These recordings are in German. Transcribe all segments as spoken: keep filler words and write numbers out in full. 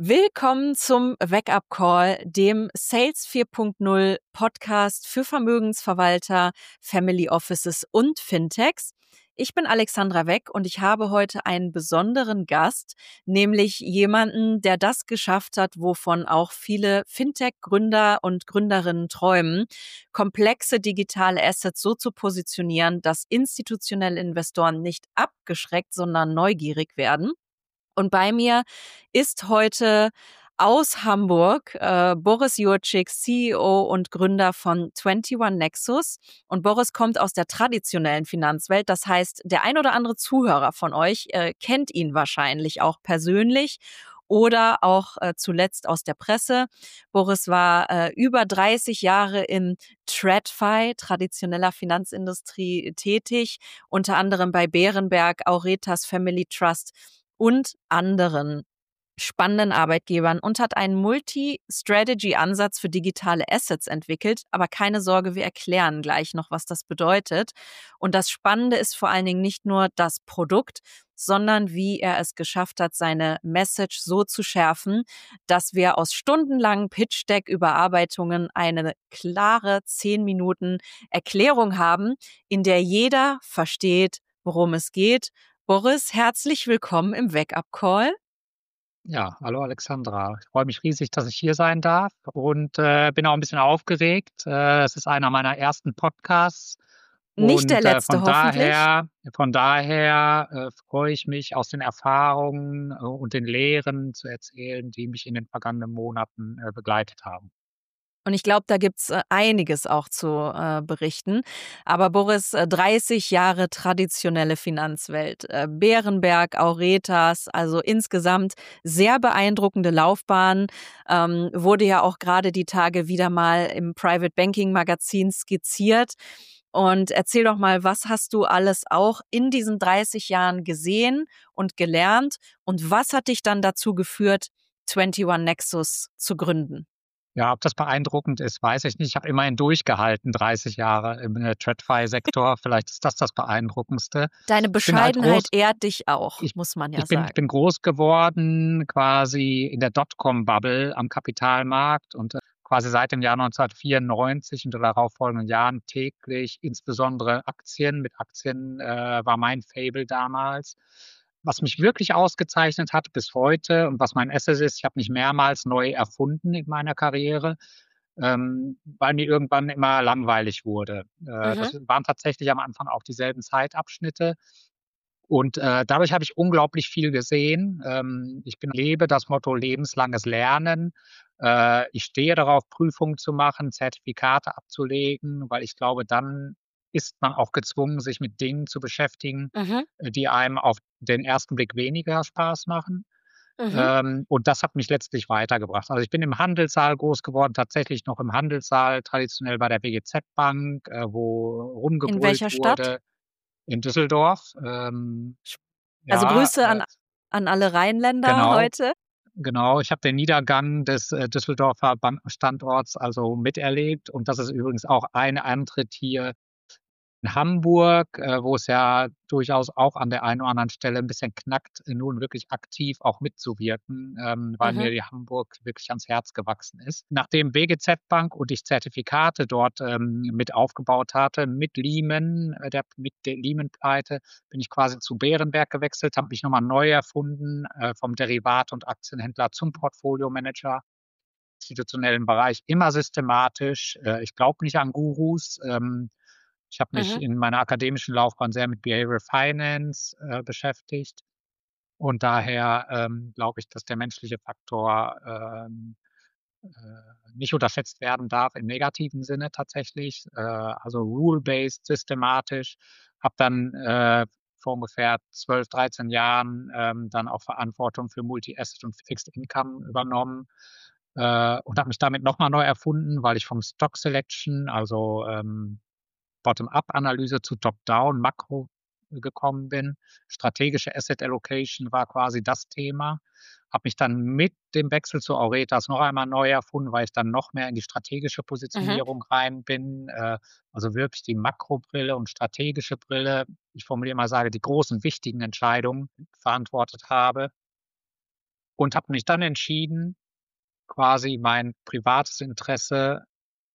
Willkommen zum Wake-up Call, dem Sales vier Punkt null Podcast für Vermögensverwalter, Family Offices und Fintechs. Ich bin Alexandra Weck und ich habe heute einen besonderen Gast, nämlich jemanden, der das geschafft hat, wovon auch viele Fintech-Gründer und Gründerinnen träumen, komplexe digitale Assets so zu positionieren, dass institutionelle Investoren nicht abgeschreckt, sondern neugierig werden. Und bei mir ist heute aus Hamburg äh, Boris Jurczyk, C E O und Gründer von einundzwanzig Nexus. Und Boris kommt aus der traditionellen Finanzwelt. Das heißt, der ein oder andere Zuhörer von euch äh, kennt ihn wahrscheinlich auch persönlich oder auch äh, zuletzt aus der Presse. Boris war äh, über dreißig Jahre in TradFi, traditioneller Finanzindustrie, tätig, unter anderem bei Bärenberg, Auritas Family Trust und anderen spannenden Arbeitgebern und hat einen Multi-Strategy-Ansatz für digitale Assets entwickelt. Aber keine Sorge, wir erklären gleich noch, was das bedeutet. Und das Spannende ist vor allen Dingen nicht nur das Produkt, sondern wie er es geschafft hat, seine Message so zu schärfen, dass wir aus stundenlangen Pitch-Deck-Überarbeitungen eine klare zehn Minuten Erklärung haben, in der jeder versteht, worum es geht. Boris, herzlich willkommen im Wake-up Call. Ja, hallo Alexandra. Ich freue mich riesig, dass ich hier sein darf und äh, bin auch ein bisschen aufgeregt. Äh, es ist einer meiner ersten Podcasts Nicht der und äh, letzte, von hoffentlich. daher, von daher äh, freue ich mich, aus den Erfahrungen äh, und den Lehren zu erzählen, die mich in den vergangenen Monaten äh, begleitet haben. Und ich glaube, da gibt's äh, einiges auch zu äh, berichten. Aber Boris, äh, dreißig Jahre traditionelle Finanzwelt, äh, Bärenberg, Auritas, also insgesamt sehr beeindruckende Laufbahn. Ähm, wurde ja auch gerade die Tage wieder mal im Private Banking Magazin skizziert. Und erzähl doch mal, was hast du alles auch in diesen dreißig Jahren gesehen und gelernt? Und was hat dich dann dazu geführt, einundzwanzig Nexus zu gründen? Ja, ob das beeindruckend ist, weiß ich nicht. Ich habe immerhin durchgehalten, dreißig Jahre im äh, TradFi-Sektor. Vielleicht ist das das Beeindruckendste. Deine Ich bin halt Bescheidenheit groß, ehrt dich auch, ich, muss man ja ich bin, ich sagen. bin groß geworden quasi in der Dotcom-Bubble am Kapitalmarkt und äh, quasi seit dem Jahr neunzehnhundertvierundneunzig und den darauffolgenden Jahren täglich, insbesondere Aktien. Mit Aktien äh, war mein Faible damals. Was mich wirklich ausgezeichnet hat bis heute und was mein Asset ist, ich habe mich mehrmals neu erfunden in meiner Karriere, ähm, weil mir irgendwann immer langweilig wurde. Äh, Mhm. das waren tatsächlich am Anfang auch dieselben Zeitabschnitte. Und äh, dadurch habe ich unglaublich viel gesehen. Ähm, ich bin, lebe das Motto lebenslanges Lernen. Äh, ich stehe darauf, Prüfungen zu machen, Zertifikate abzulegen, weil ich glaube, dann ist man auch gezwungen, sich mit Dingen zu beschäftigen, Mhm. äh, die einem auf den ersten Blick weniger Spaß machen. Mhm. Ähm, und das hat mich letztlich weitergebracht. Also ich bin im Handelssaal groß geworden, tatsächlich noch im Handelssaal, traditionell bei der B G Z-Bank, äh, wo In rumgebrüllt welcher Stadt? wurde in Düsseldorf. Ähm, Also ja, Grüße äh, an an alle Rheinländer genau, heute. genau. Ich habe den Niedergang des äh, Düsseldorfer Ban Standorts also miterlebt und das ist übrigens auch ein Antritt hier in Hamburg, äh, wo es ja durchaus auch an der einen oder anderen Stelle ein bisschen knackt, nun wirklich aktiv auch mitzuwirken, ähm, weil mir Mhm. die Hamburg wirklich ans Herz gewachsen ist. Nachdem B G Z-Bank und ich Zertifikate dort ähm, mit aufgebaut hatte, mit Lehman, äh, der, mit der Lehman-Pleite, bin ich quasi zu Bärenberg gewechselt, habe mich nochmal neu erfunden, äh, vom Derivat- und Aktienhändler zum Portfolio-Manager institutionellen Bereich immer systematisch. Äh, ich glaube nicht an Gurus. Ähm, ich habe mich Mhm. in meiner akademischen Laufbahn sehr mit Behavioral Finance äh, beschäftigt. Und daher ähm, glaube ich, dass der menschliche Faktor ähm, äh, nicht unterschätzt werden darf im negativen Sinne tatsächlich. Äh, also rule-based, systematisch. Habe dann äh, vor ungefähr zwölf, dreizehn Jahren ähm, dann auch Verantwortung für Multi-Asset und Fixed Income übernommen äh, und habe mich damit nochmal neu erfunden, weil ich vom Stock Selection, also ähm, Bottom-up-Analyse zu Top-down, Makro gekommen bin. Strategische Asset Allocation war quasi das Thema. Habe mich dann mit dem Wechsel zu Auritas noch einmal neu erfunden, weil ich dann noch mehr in die strategische Mhm. Positionierung rein bin. Äh, also wirklich die Makrobrille und strategische Brille. Ich formuliere mal, sage, die großen wichtigen Entscheidungen verantwortet habe. und habe mich dann entschieden, quasi mein privates Interesse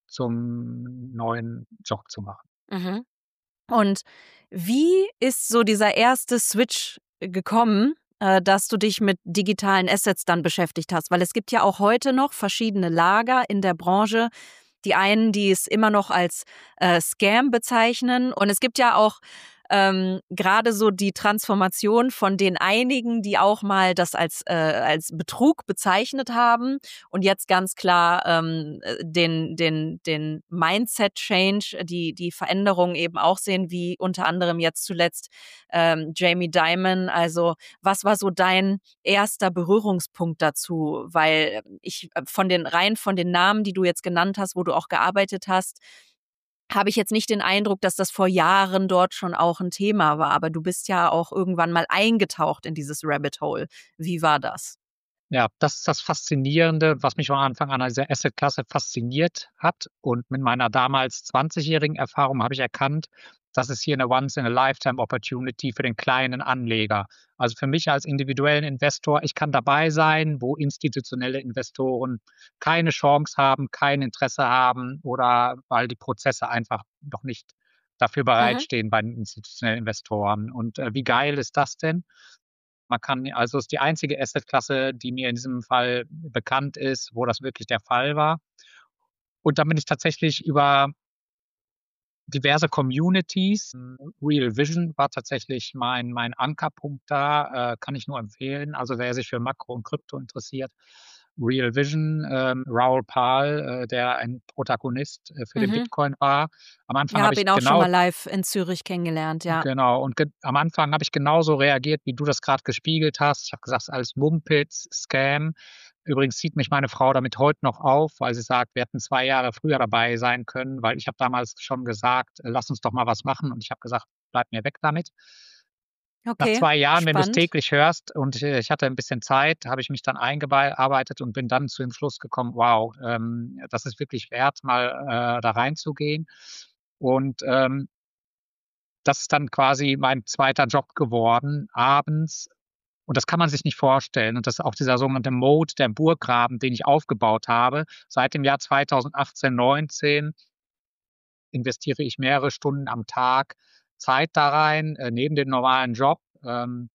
zum neuen Job zu machen. Mhm. Und wie ist so dieser erste Switch gekommen, äh, dass du dich mit digitalen Assets dann beschäftigt hast? Weil es gibt ja auch heute noch verschiedene Lager in der Branche. Die einen, die es immer noch als äh, Scam bezeichnen. Und es gibt ja auch ähm, gerade so die Transformation von den einigen, die auch mal das als, äh, als Betrug bezeichnet haben und jetzt ganz klar ähm, den, den, den Mindset-Change, die, die Veränderung eben auch sehen, wie unter anderem jetzt zuletzt ähm, Jamie Dimon. Also was war so dein erster Berührungspunkt dazu? Weil ich von den rein von den Namen, die du jetzt genannt hast, wo du auch gearbeitet hast, habe ich jetzt nicht den Eindruck, dass das vor Jahren dort schon auch ein Thema war. Aber du bist ja auch irgendwann mal eingetaucht in dieses Rabbit Hole. Wie war das? Ja, das ist das Faszinierende, was mich von Anfang an an dieser Assetklasse fasziniert hat. Und mit meiner damals zwanzigjährigen Erfahrung habe ich erkannt, das ist hier eine Once-in-a-Lifetime-Opportunity für den kleinen Anleger. Also für mich als individuellen Investor, ich kann dabei sein, wo institutionelle Investoren keine Chance haben, kein Interesse haben oder weil die Prozesse einfach noch nicht dafür Mhm. bereitstehen bei den institutionellen Investoren. Und äh, wie geil ist das denn? Man kann also ist die einzige Assetklasse, die mir in diesem Fall bekannt ist, wo das wirklich der Fall war. Und dann bin ich tatsächlich über diverse Communities Real Vision war tatsächlich mein mein Ankerpunkt da, äh, kann ich nur empfehlen. Also, wer sich für Makro und Krypto interessiert, Real Vision, ähm, Raoul Pal, äh, der ein Protagonist, äh, für den Mhm. Bitcoin war. Am Anfang Ja, habe habe ich ihn auch schon genau mal live in Zürich kennengelernt, ja. Genau, und ge am Anfang habe ich genauso reagiert, wie du das grad gespiegelt hast. Ich habe gesagt: „Ist alles Mumpitz, Scam.“ Übrigens zieht mich meine Frau damit heute noch auf, weil sie sagt: „Wir hätten zwei Jahre früher dabei sein können“, weil ich habe damals schon gesagt: „Äh, lass uns doch mal was machen.“ Und ich habe gesagt: „Bleib mir weg damit.“ Nach Okay, zwei Jahren, wenn du's spannend. täglich hörst und, äh, ich hatte 'n bisschen Zeit, habe ich mich dann eingebei arbeitet und bin dann zu dem Schluss gekommen: „Wow, ähm, das ist wirklich wert, mal, äh, da reinzugehen.“ Und, ähm das ist dann quasi mein zweiter Job geworden, abends. Und das kann man sich nicht vorstellen. Und das ist auch dieser sogenannte Mode, der Burggraben, den ich aufgebaut habe. Seit dem Jahr zweitausendachtzehn, neunzehn investiere ich mehrere Stunden am Tag Zeit da rein, äh, neben dem normalen Job. Ähm,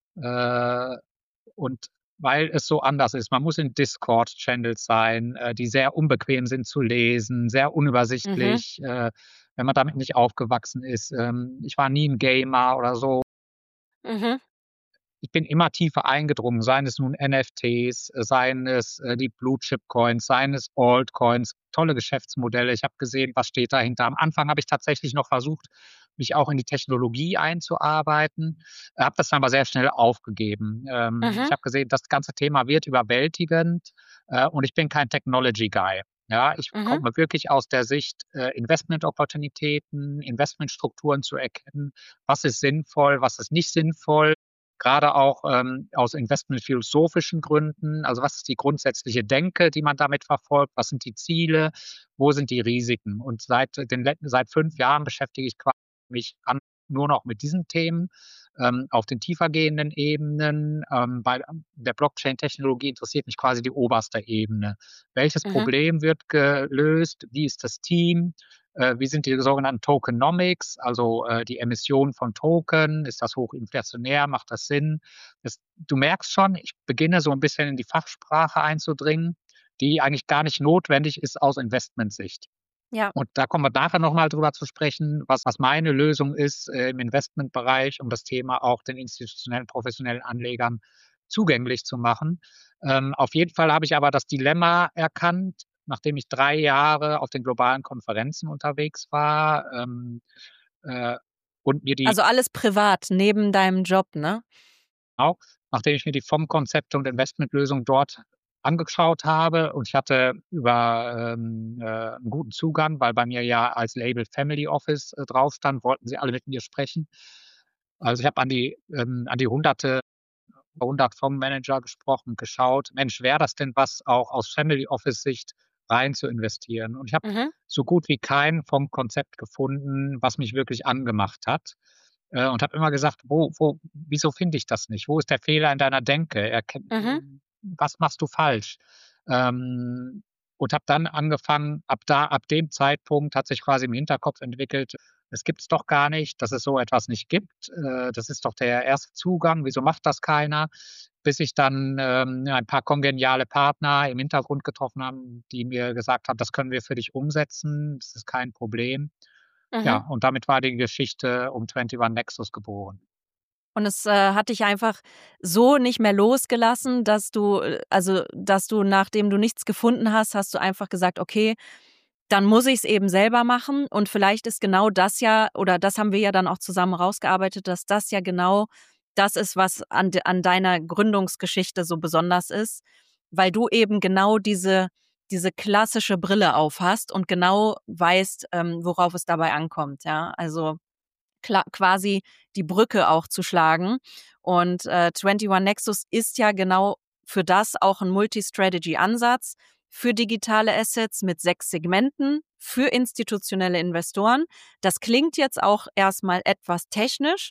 äh, und weil es so anders ist. Man muss in Discord-Channels sein, äh, die sehr unbequem sind zu lesen, sehr Mhm. unübersichtlich, äh, wenn man damit nicht aufgewachsen ist. Ähm, ich war nie 'n Gamer oder so. Mhm. Ich bin immer tiefer eingedrungen, seien es nun N F Ts, äh, seien es, äh, die Blue Chip Coins, seien es Altcoins, tolle Geschäftsmodelle. Ich habe gesehen, was steht dahinter. Am Anfang habe ich tatsächlich noch versucht, mich auch in die Technologie einzuarbeiten, habe das dann aber sehr schnell aufgegeben. Ähm, ich Mhm. habe gesehen, das ganze Thema wird überwältigend, äh, und ich bin kein Technology Guy. Ja, ich Mhm. komme wirklich aus der Sicht, äh, Investment-Opportunitäten, Investmentstrukturen zu erkennen. Was ist sinnvoll, was ist nicht sinnvoll? Gerade auch, ähm, aus investmentphilosophischen Gründen. Also, was ist die grundsätzliche Denke, die man damit verfolgt? Was sind die Ziele? Wo sind die Risiken? Und seit den let seit fünf Jahren beschäftige ich qua mich an nur noch mit diesen Themen, ähm, auf den tiefergehenden Ebenen. Ähm, bei der Blockchain-Technologie interessiert mich quasi die oberste Ebene. Welches Mhm. Problem wird gelöst? Wie ist das Team? Äh, wie sind die sogenannten Tokenomics, also, äh, die Emission von Token? Ist das hochinflationär? Macht das Sinn? Das du merkst schon, ich beginne so 'n bisschen in die Fachsprache einzudringen, die eigentlich gar nicht notwendig ist aus Investmentsicht. Ja. Und da kommen wir nachher noch mal drüber zu sprechen, was was meine Lösung ist, äh, im Investmentbereich, um das Thema auch den institutionellen, professionellen Anlegern zugänglich zu machen. Ähm, auf jeden Fall habe ich aber das Dilemma erkannt, nachdem ich drei Jahre auf den globalen Konferenzen unterwegs war, ähm, äh, und mir die Also alles privat neben deinem Job, ne? Auch, nachdem ich mir die Fondskonzepte und Investmentlösungen dort angeschaut habe und ich hatte über, ähm, äh, 'n guten Zugang, weil bei mir ja als Label Family Office, äh, drauf stand, wollten sie alle mit mir sprechen. Also, ich habe an die ähm, an die Hunderte hundert Fondsmanager gesprochen und geschaut: „Mensch, wäre das denn was, auch aus Family Office Sicht rein zu investieren?“ Und ich habe Mhm. so gut wie kein Fondskonzept gefunden, was mich wirklich angemacht hat, äh, und habe immer gesagt: „Wo wo wieso finde ich das nicht? Wo ist der Fehler in deiner Denke?“ Erkenn Mhm. was machst du falsch? Ähm, und habe dann angefangen, ab da ab dem Zeitpunkt hat sich quasi im Hinterkopf entwickelt, das gibt's doch gar nicht, dass es so etwas nicht gibt. Äh, das ist doch der erste Zugang. Wieso macht das keiner? Bis ich dann, ähm, ja, ein paar kongeniale Partner im Hintergrund getroffen haben, die mir gesagt haben: „Das können wir für dich umsetzen. Das ist kein Problem.“ Ja, Mhm. und damit war die Geschichte um Twenty One Nexus geboren. Und es, äh, hat dich einfach so nicht mehr losgelassen, dass du äh, also, dass du, nachdem du nichts gefunden hast, hast du einfach gesagt: „Okay, dann muss ich's eben selber machen.“ Und vielleicht ist genau das ja oder das haben wir ja dann auch zusammen rausgearbeitet, dass das ja genau das ist, was an d an deiner Gründungsgeschichte so besonders ist, weil du eben genau diese diese klassische Brille aufhast und genau weißt, ähm, worauf es dabei ankommt, ja? Also, kla quasi die Brücke auch zu schlagen. Und, äh, Twenty One Nexus ist ja genau für das auch 'n Multi-Strategy-Ansatz für digitale Assets mit sechs Segmenten für institutionelle Investoren. Das klingt jetzt auch erst mal etwas technisch.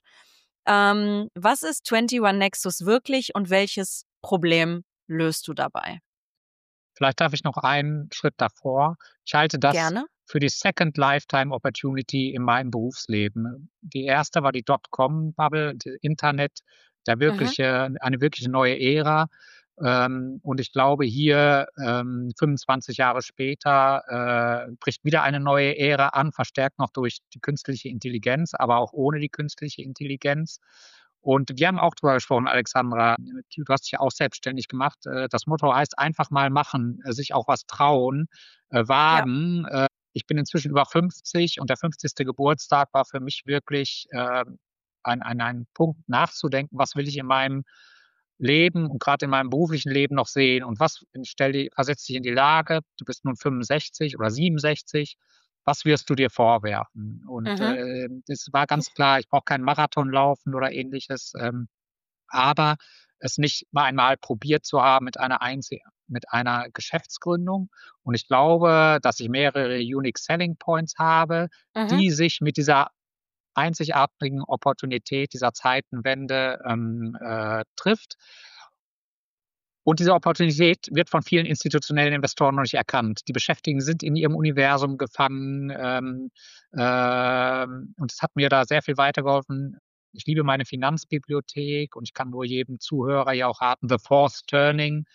Ähm, was ist Twenty One Nexus wirklich und welches Problem löst du dabei? Vielleicht darf ich noch einen Schritt davor. Ich halte das Gerne. für die Second Lifetime Opportunity in meinem Berufsleben. Die erste war die Dotcom-Bubble, d Internet, der Mhm. wirkliche eine wirkliche neue Ära. Ähm, und ich glaube hier, ähm, fünfundzwanzig Jahre später, äh, bricht wieder eine neue Ära an, verstärkt noch durch die künstliche Intelligenz, aber auch ohne die künstliche Intelligenz. Und wir haben auch drüber gesprochen, Alexandra. Du hast dich ja auch selbstständig gemacht. Äh, das Motto heißt: „Einfach mal machen, äh, sich auch was trauen, äh, Ja. wagen.“ Äh, ich bin inzwischen über fünfzig und der fünfzigste Geburtstag war für mich wirklich, ähm, ein ein ein Punkt nachzudenken: „Was will ich in meinem Leben und grad in meinem beruflichen Leben noch sehen und was“ stell di versetz dich in die Lage, du bist nun fünfundsechzig oder siebenundsechzig. Was wirst du dir vorwerfen? Und, Mhm. äh, das war ganz klar, ich brauche keinen Marathon laufen oder Ähnliches, ähm, aber es nicht mal einmal probiert zu haben mit einer einzi mit einer Geschäftsgründung. Und ich glaube, dass ich mehrere Unique Selling Points habe, Mhm. die sich mit dieser einzigartigen Opportunität dieser Zeitenwende, ähm, äh, trifft. Und diese Opportunität wird von vielen institutionellen Investoren noch nicht erkannt. Die Beschäftigten sind in ihrem Universum gefangen, ähm, ähm, und es hat mir da sehr viel weitergeholfen. Ich liebe meine Finanzbibliothek und ich kann nur jedem Zuhörer hier auch raten, „The Fourth Turning“.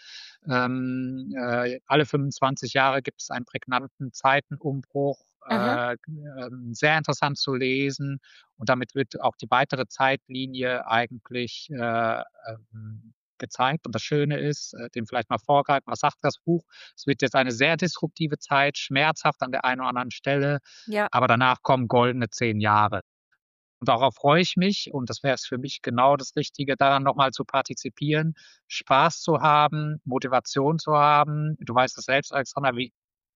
Ähm, äh, alle fünfundzwanzig Jahre gibt es einen prägnanten Zeitenumbruch, Mhm. äh, ähm, sehr interessant zu lesen. Und damit wird auch die weitere Zeitlinie eigentlich, äh, ähm, gezeigt. Und das Schöne ist, äh, dem vielleicht mal vorgreifen, was sagt das Buch? Es wird jetzt eine sehr disruptive Zeit, schmerzhaft an der einen oder anderen Stelle, Ja. aber danach kommen goldene zehn Jahre. Und darauf freue ich mich und das wäre es für mich genau das Richtige, daran noch mal zu partizipieren, Spaß zu haben, Motivation zu haben. Du weißt es selbst, Alexandra, wie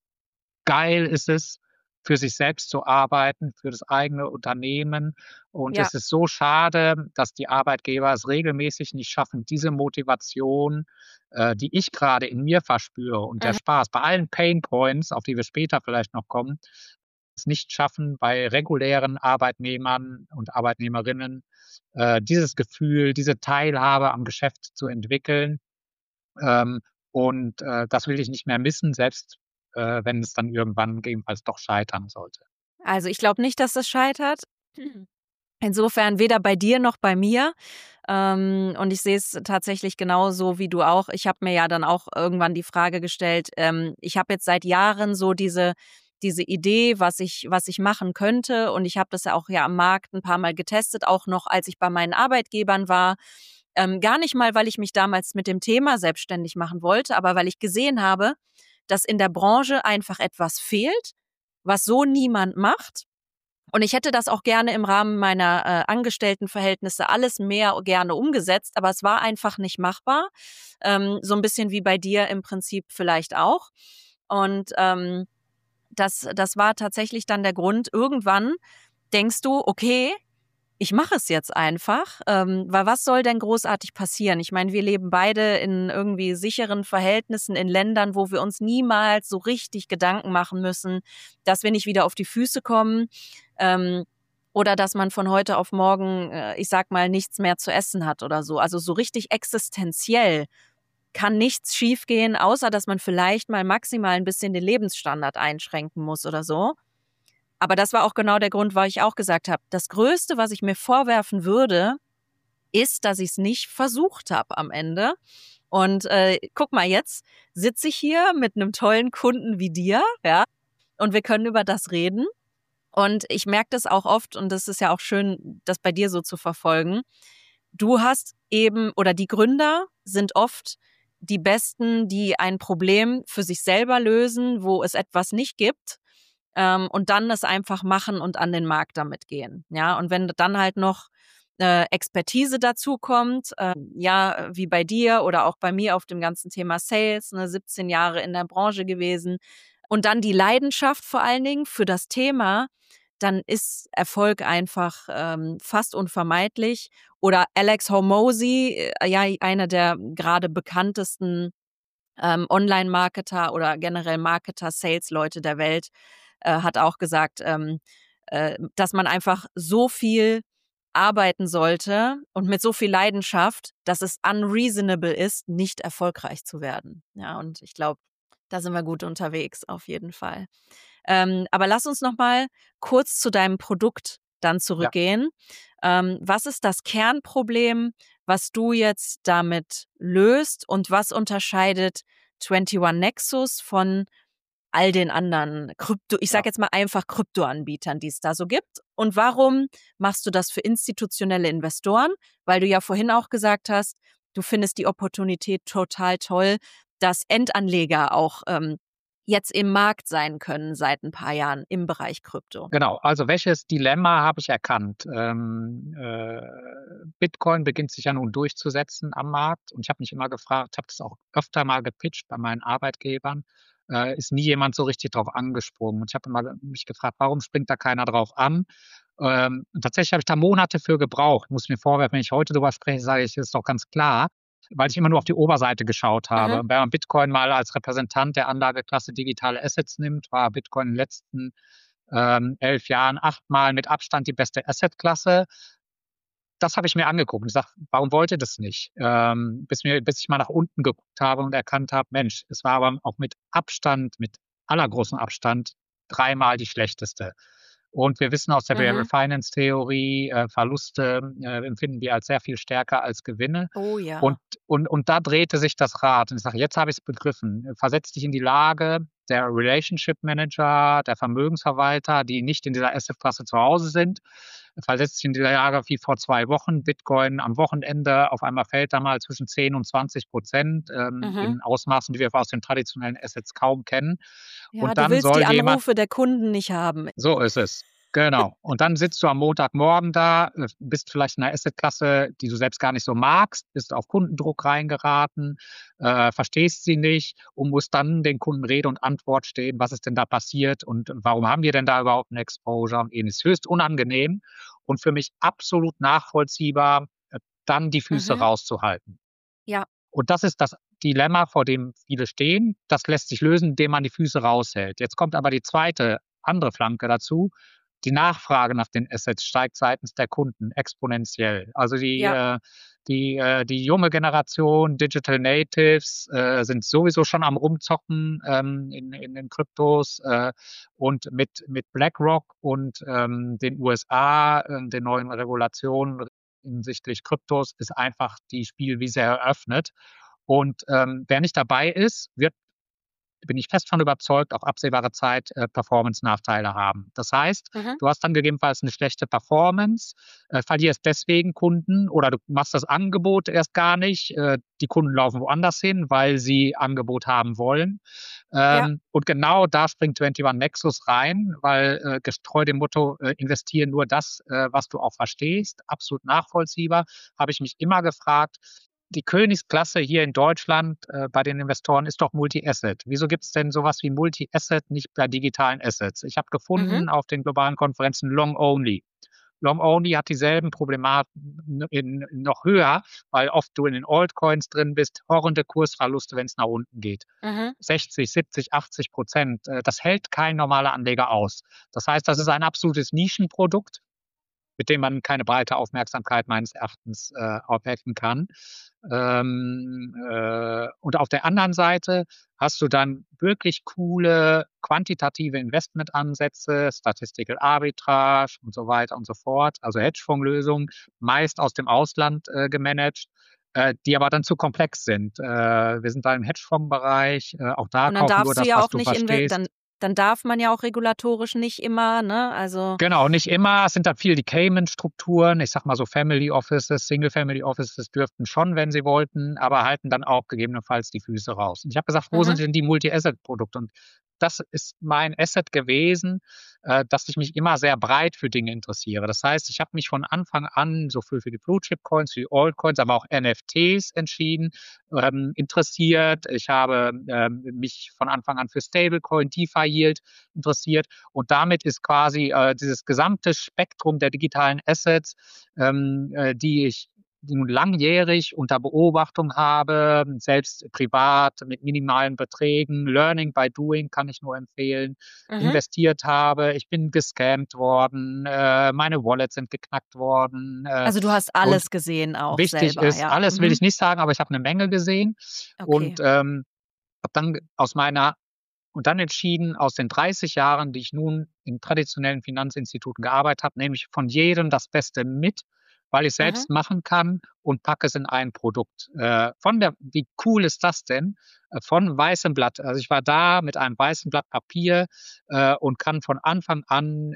geil ist es, für sich selbst zu arbeiten, für das eigene Unternehmen. Und Ja. es ist so schade, dass die Arbeitgeber es regelmäßig nicht schaffen, diese Motivation, äh, die ich grade in mir verspüre und der Mhm. Spaß bei allen Pain Points, auf die wir später vielleicht noch kommen, es nicht schaffen, bei regulären Arbeitnehmern und Arbeitnehmerinnen, äh, dieses Gefühl, diese Teilhabe am Geschäft zu entwickeln. Ähm, und, äh, das will ich nicht mehr missen, selbst, äh, wenn es dann irgendwann gegebenenfalls doch scheitern sollte. Also, ich glaube nicht, dass das scheitert. Insofern weder bei dir noch bei mir. Ähm, und ich sehe es tatsächlich genauso wie du auch. Ich habe mir ja dann auch irgendwann die Frage gestellt, ähm, ich habe jetzt seit Jahren so diese diese Idee, was ich was ich machen könnte. Und ich habe das ja auch ja am Markt 'n paarmal getestet, auch noch als ich bei meinen Arbeitgebern war. Ähm, gar nicht mal, weil ich mich damals mit dem Thema selbstständig machen wollte, aber weil ich gesehen habe, dass in der Branche einfach etwas fehlt, was so niemand macht. Und ich hätte das auch gerne im Rahmen meiner, äh, Angestelltenverhältnisse alles mehr gerne umgesetzt, aber es war einfach nicht machbar. Ähm, so 'n bisschen wie bei dir im Prinzip vielleicht auch. Und, ähm, das das war tatsächlich dann der Grund. Irgendwann denkst du: „Okay, ich mache es jetzt einfach.“ Ähm, weil was soll denn großartig passieren? Ich meine, wir leben beide in irgendwie sicheren Verhältnissen in Ländern, wo wir uns niemals so richtig Gedanken machen müssen, dass wir nicht wieder auf die Füße kommen, ähm, oder dass man von heute auf morgen, äh, ich sage mal, nichts mehr zu essen hat oder so. Also, so richtig existenziell kann nichts schiefgehen, außer dass man vielleicht mal maximal ein bisschen den Lebensstandard einschränken muss oder so. Aber das war auch genau der Grund, warum ich auch gesagt habe, das Größte, was ich mir vorwerfen würde, ist, dass ich es nicht versucht habe am Ende. Und äh, guck mal, jetzt sitze ich hier mit einem tollen Kunden wie dir, ja, und wir können über das reden. Und ich merke das auch oft, und das ist ja auch schön, das bei dir so zu verfolgen. Du hast eben, oder die Gründer sind oft die Besten, die ein Problem für sich selber lösen, wo es etwas nicht gibt, ähm, und dann es einfach machen und an den Markt damit gehen. Ja, und wenn dann halt noch äh, Expertise dazu kommt, äh, ja, wie bei dir oder auch bei mir auf dem ganzen Thema Sales, ne, siebzehn Jahre in der Branche gewesen, und dann die Leidenschaft vor allen Dingen für das Thema, dann ist Erfolg einfach ähm, fast unvermeidlich. Oder Alex Hormozy, äh, ja, einer der gerade bekanntesten ähm, Online-Marketer oder generell Marketer, Sales-Leute der Welt, äh, hat auch gesagt, ähm, äh, dass man einfach so viel arbeiten sollte und mit so viel Leidenschaft, dass es unreasonable ist, nicht erfolgreich zu werden. Ja, und ich glaube, da sind wir gut unterwegs, auf jeden Fall. Ähm, aber lass uns noch mal kurz zu deinem Produkt dann Ja. zurückgehen. Ähm, was ist das Kernproblem, was du jetzt damit löst, und was unterscheidet einundzwanzig Nexus von all den anderen Krypto, ich Ja. sage jetzt mal einfach Kryptoanbietern, die es da so gibt? Und warum machst du das für institutionelle Investoren? Weil du ja vorhin auch gesagt hast, du findest die Opportunität total toll, dass Endanleger auch ähm, jetzt im Markt sein können seit ein paar Jahren im Bereich Krypto. Genau, also welches Dilemma habe ich erkannt? Ähm, äh, Bitcoin beginnt sich ja nun durchzusetzen am Markt, und ich habe mich immer gefragt, habe das auch öfter mal gepitcht bei meinen Arbeitgebern, äh, ist nie jemand so richtig drauf angesprungen. Und ich habe immer mich gefragt, warum springt da keiner drauf an? Ähm, und tatsächlich habe ich da Monate für gebraucht. Muss mir vorwerfen, wenn ich heute darüber spreche, sage ich, das ist doch ganz klar, weil ich immer nur auf die Oberseite geschaut habe. Mhm. Und wenn man Bitcoin mal als Repräsentant der Anlageklasse digitale Assets nimmt, war Bitcoin in den letzten ähm, elf Jahren achtmal mit Abstand die beste Assetklasse. Das habe ich mir angeguckt und gesagt, warum wollt ihr das nicht? Ähm, bis, mir, bis ich mal nach unten geguckt habe und erkannt habe, Mensch, es war aber auch mit Abstand, mit allergroßem Abstand, dreimal die schlechteste. Und wir wissen aus der Behavioral Mhm. Finance Theorie, äh, Verluste äh, empfinden wir als sehr viel stärker als Gewinne. Oh ja. Und, und, und da drehte sich das Rad. Und ich sage, jetzt habe ich es begriffen. Versetz dich in die Lage der Relationship Manager, der Vermögensverwalter, die nicht in dieser Assetklasse zu Hause sind. Versetzt sich in die Lage wie vor zwei Wochen. Bitcoin am Wochenende, auf einmal fällt da mal zwischen zehn und zwanzig Prozent ähm, Mhm. in Ausmaßen, die wir aus den traditionellen Assets kaum kennen. Ja, Und du dann willst soll die jemand, Anrufe der Kunden nicht haben. so ist es. Genau. Und dann sitzt du am Montagmorgen da, äh, bist vielleicht in einer Assetklasse, die du selbst gar nicht so magst, bist auf Kundendruck reingeraten, äh, verstehst sie nicht und musst dann den Kunden Rede und Antwort stehen, was ist denn da passiert und warum haben wir denn da überhaupt ein Exposure und ähnliches. Höchst unangenehm und für mich absolut nachvollziehbar, äh, dann die Füße Mhm. rauszuhalten. Ja. Und das ist das Dilemma, vor dem viele stehen. Das lässt sich lösen, indem man die Füße raushält. Jetzt kommt aber die zweite, andere Flanke dazu. Die Nachfrage nach den Assets steigt seitens der Kunden exponentiell. Also die, Ja. äh, die, äh, die junge Generation, Digital Natives, äh, sind sowieso schon am Rumzocken ähm, in, in den Kryptos äh, und mit, mit BlackRock und ähm, den U S A, äh, den neuen Regulationen hinsichtlich Kryptos, ist einfach die Spielwiese eröffnet. Und ähm, wer nicht dabei ist, wird, bin ich fest von überzeugt, auf absehbare Zeit äh, Performance-Nachteile haben. Das heißt, Mhm. du hast dann gegebenenfalls eine schlechte Performance, äh, verlierst deswegen Kunden oder du machst das Angebot erst gar nicht. Äh, die Kunden laufen woanders hin, weil sie Angebot haben wollen. Ja. Ähm, und genau da springt einundzwanzig Nexus rein, weil äh, getreu dem Motto, äh, investieren nur das, äh, was du auch verstehst, absolut nachvollziehbar, habe ich mich immer gefragt, die Königsklasse hier in Deutschland äh, bei den Investoren ist doch Multi-Asset. Wieso gibt es denn sowas wie Multi-Asset nicht bei digitalen Assets? Ich habe Mhm. gefunden auf den globalen Konferenzen Long-Only. Long-Only hat dieselben Problematen in, in noch höher, weil oft du in den Altcoins drin bist, horrende Kursverluste, wenn es nach unten geht. Mhm. sechzig, siebzig, achtzig Prozent. Äh, das hält kein normaler Anleger aus. Das heißt, das ist ein absolutes Nischenprodukt mit dem man keine breite Aufmerksamkeit meines Erachtens äh, aufwecken kann. Ähm, äh, und auf der anderen Seite hast du dann wirklich coole quantitative Investmentansätze, Statistical Arbitrage und so weiter und so fort, also Hedgefonds-Lösungen, meist aus dem Ausland äh, gemanagt, äh, die aber dann zu komplex sind. Äh, wir sind da im Hedgefonds-Bereich, äh, auch da Und dann kaufen nur darfst du das, ja was auch du nicht inve verstehst. dann dann darf man ja auch regulatorisch nicht immer, ne? Also Genau, nicht immer. Es sind dann viel die Cayman-Strukturen. Ich sag mal so Family Offices, Single Family Offices dürften schon, wenn sie wollten, aber halten dann auch gegebenenfalls die Füße raus. Und ich habe gesagt, wo mhm, sind denn die Multi-Asset-Produkte? Und das ist mein Asset gewesen, äh, dass ich mich immer sehr breit für Dinge interessiere. Das heißt, ich habe mich von Anfang an so für, für die Blue-Chip-Coins, für die Altcoins, aber auch N F Ts entschieden, ähm, interessiert. Ich habe ähm, mich von Anfang an für Stablecoin, DeFi Yield interessiert. Und damit ist quasi äh, dieses gesamte Spektrum der digitalen Assets, ähm, äh, die ich nun langjährig unter Beobachtung habe, selbst privat mit minimalen Beträgen, Learning by Doing kann ich nur empfehlen, mhm. investiert habe. Ich bin gescammt worden, äh, meine Wallets sind geknackt worden. Äh, Also, du hast und alles gesehen auch wichtig selber, ist, ja. alles will Mhm. ich nicht sagen, aber ich habe eine Menge gesehen und Okay. ähm, habe dann aus meiner und dann entschieden, aus den dreißig Jahren, die ich nun in traditionellen Finanzinstituten gearbeitet habe, nehme ich von jedem das Beste mit, weil ich Mhm. selbst machen kann und packe es in ein Produkt. Äh, von der, wie cool ist das denn? Äh, von weißem Blatt. Also ich war da mit einem weißen Blatt Papier äh, und kann von Anfang an,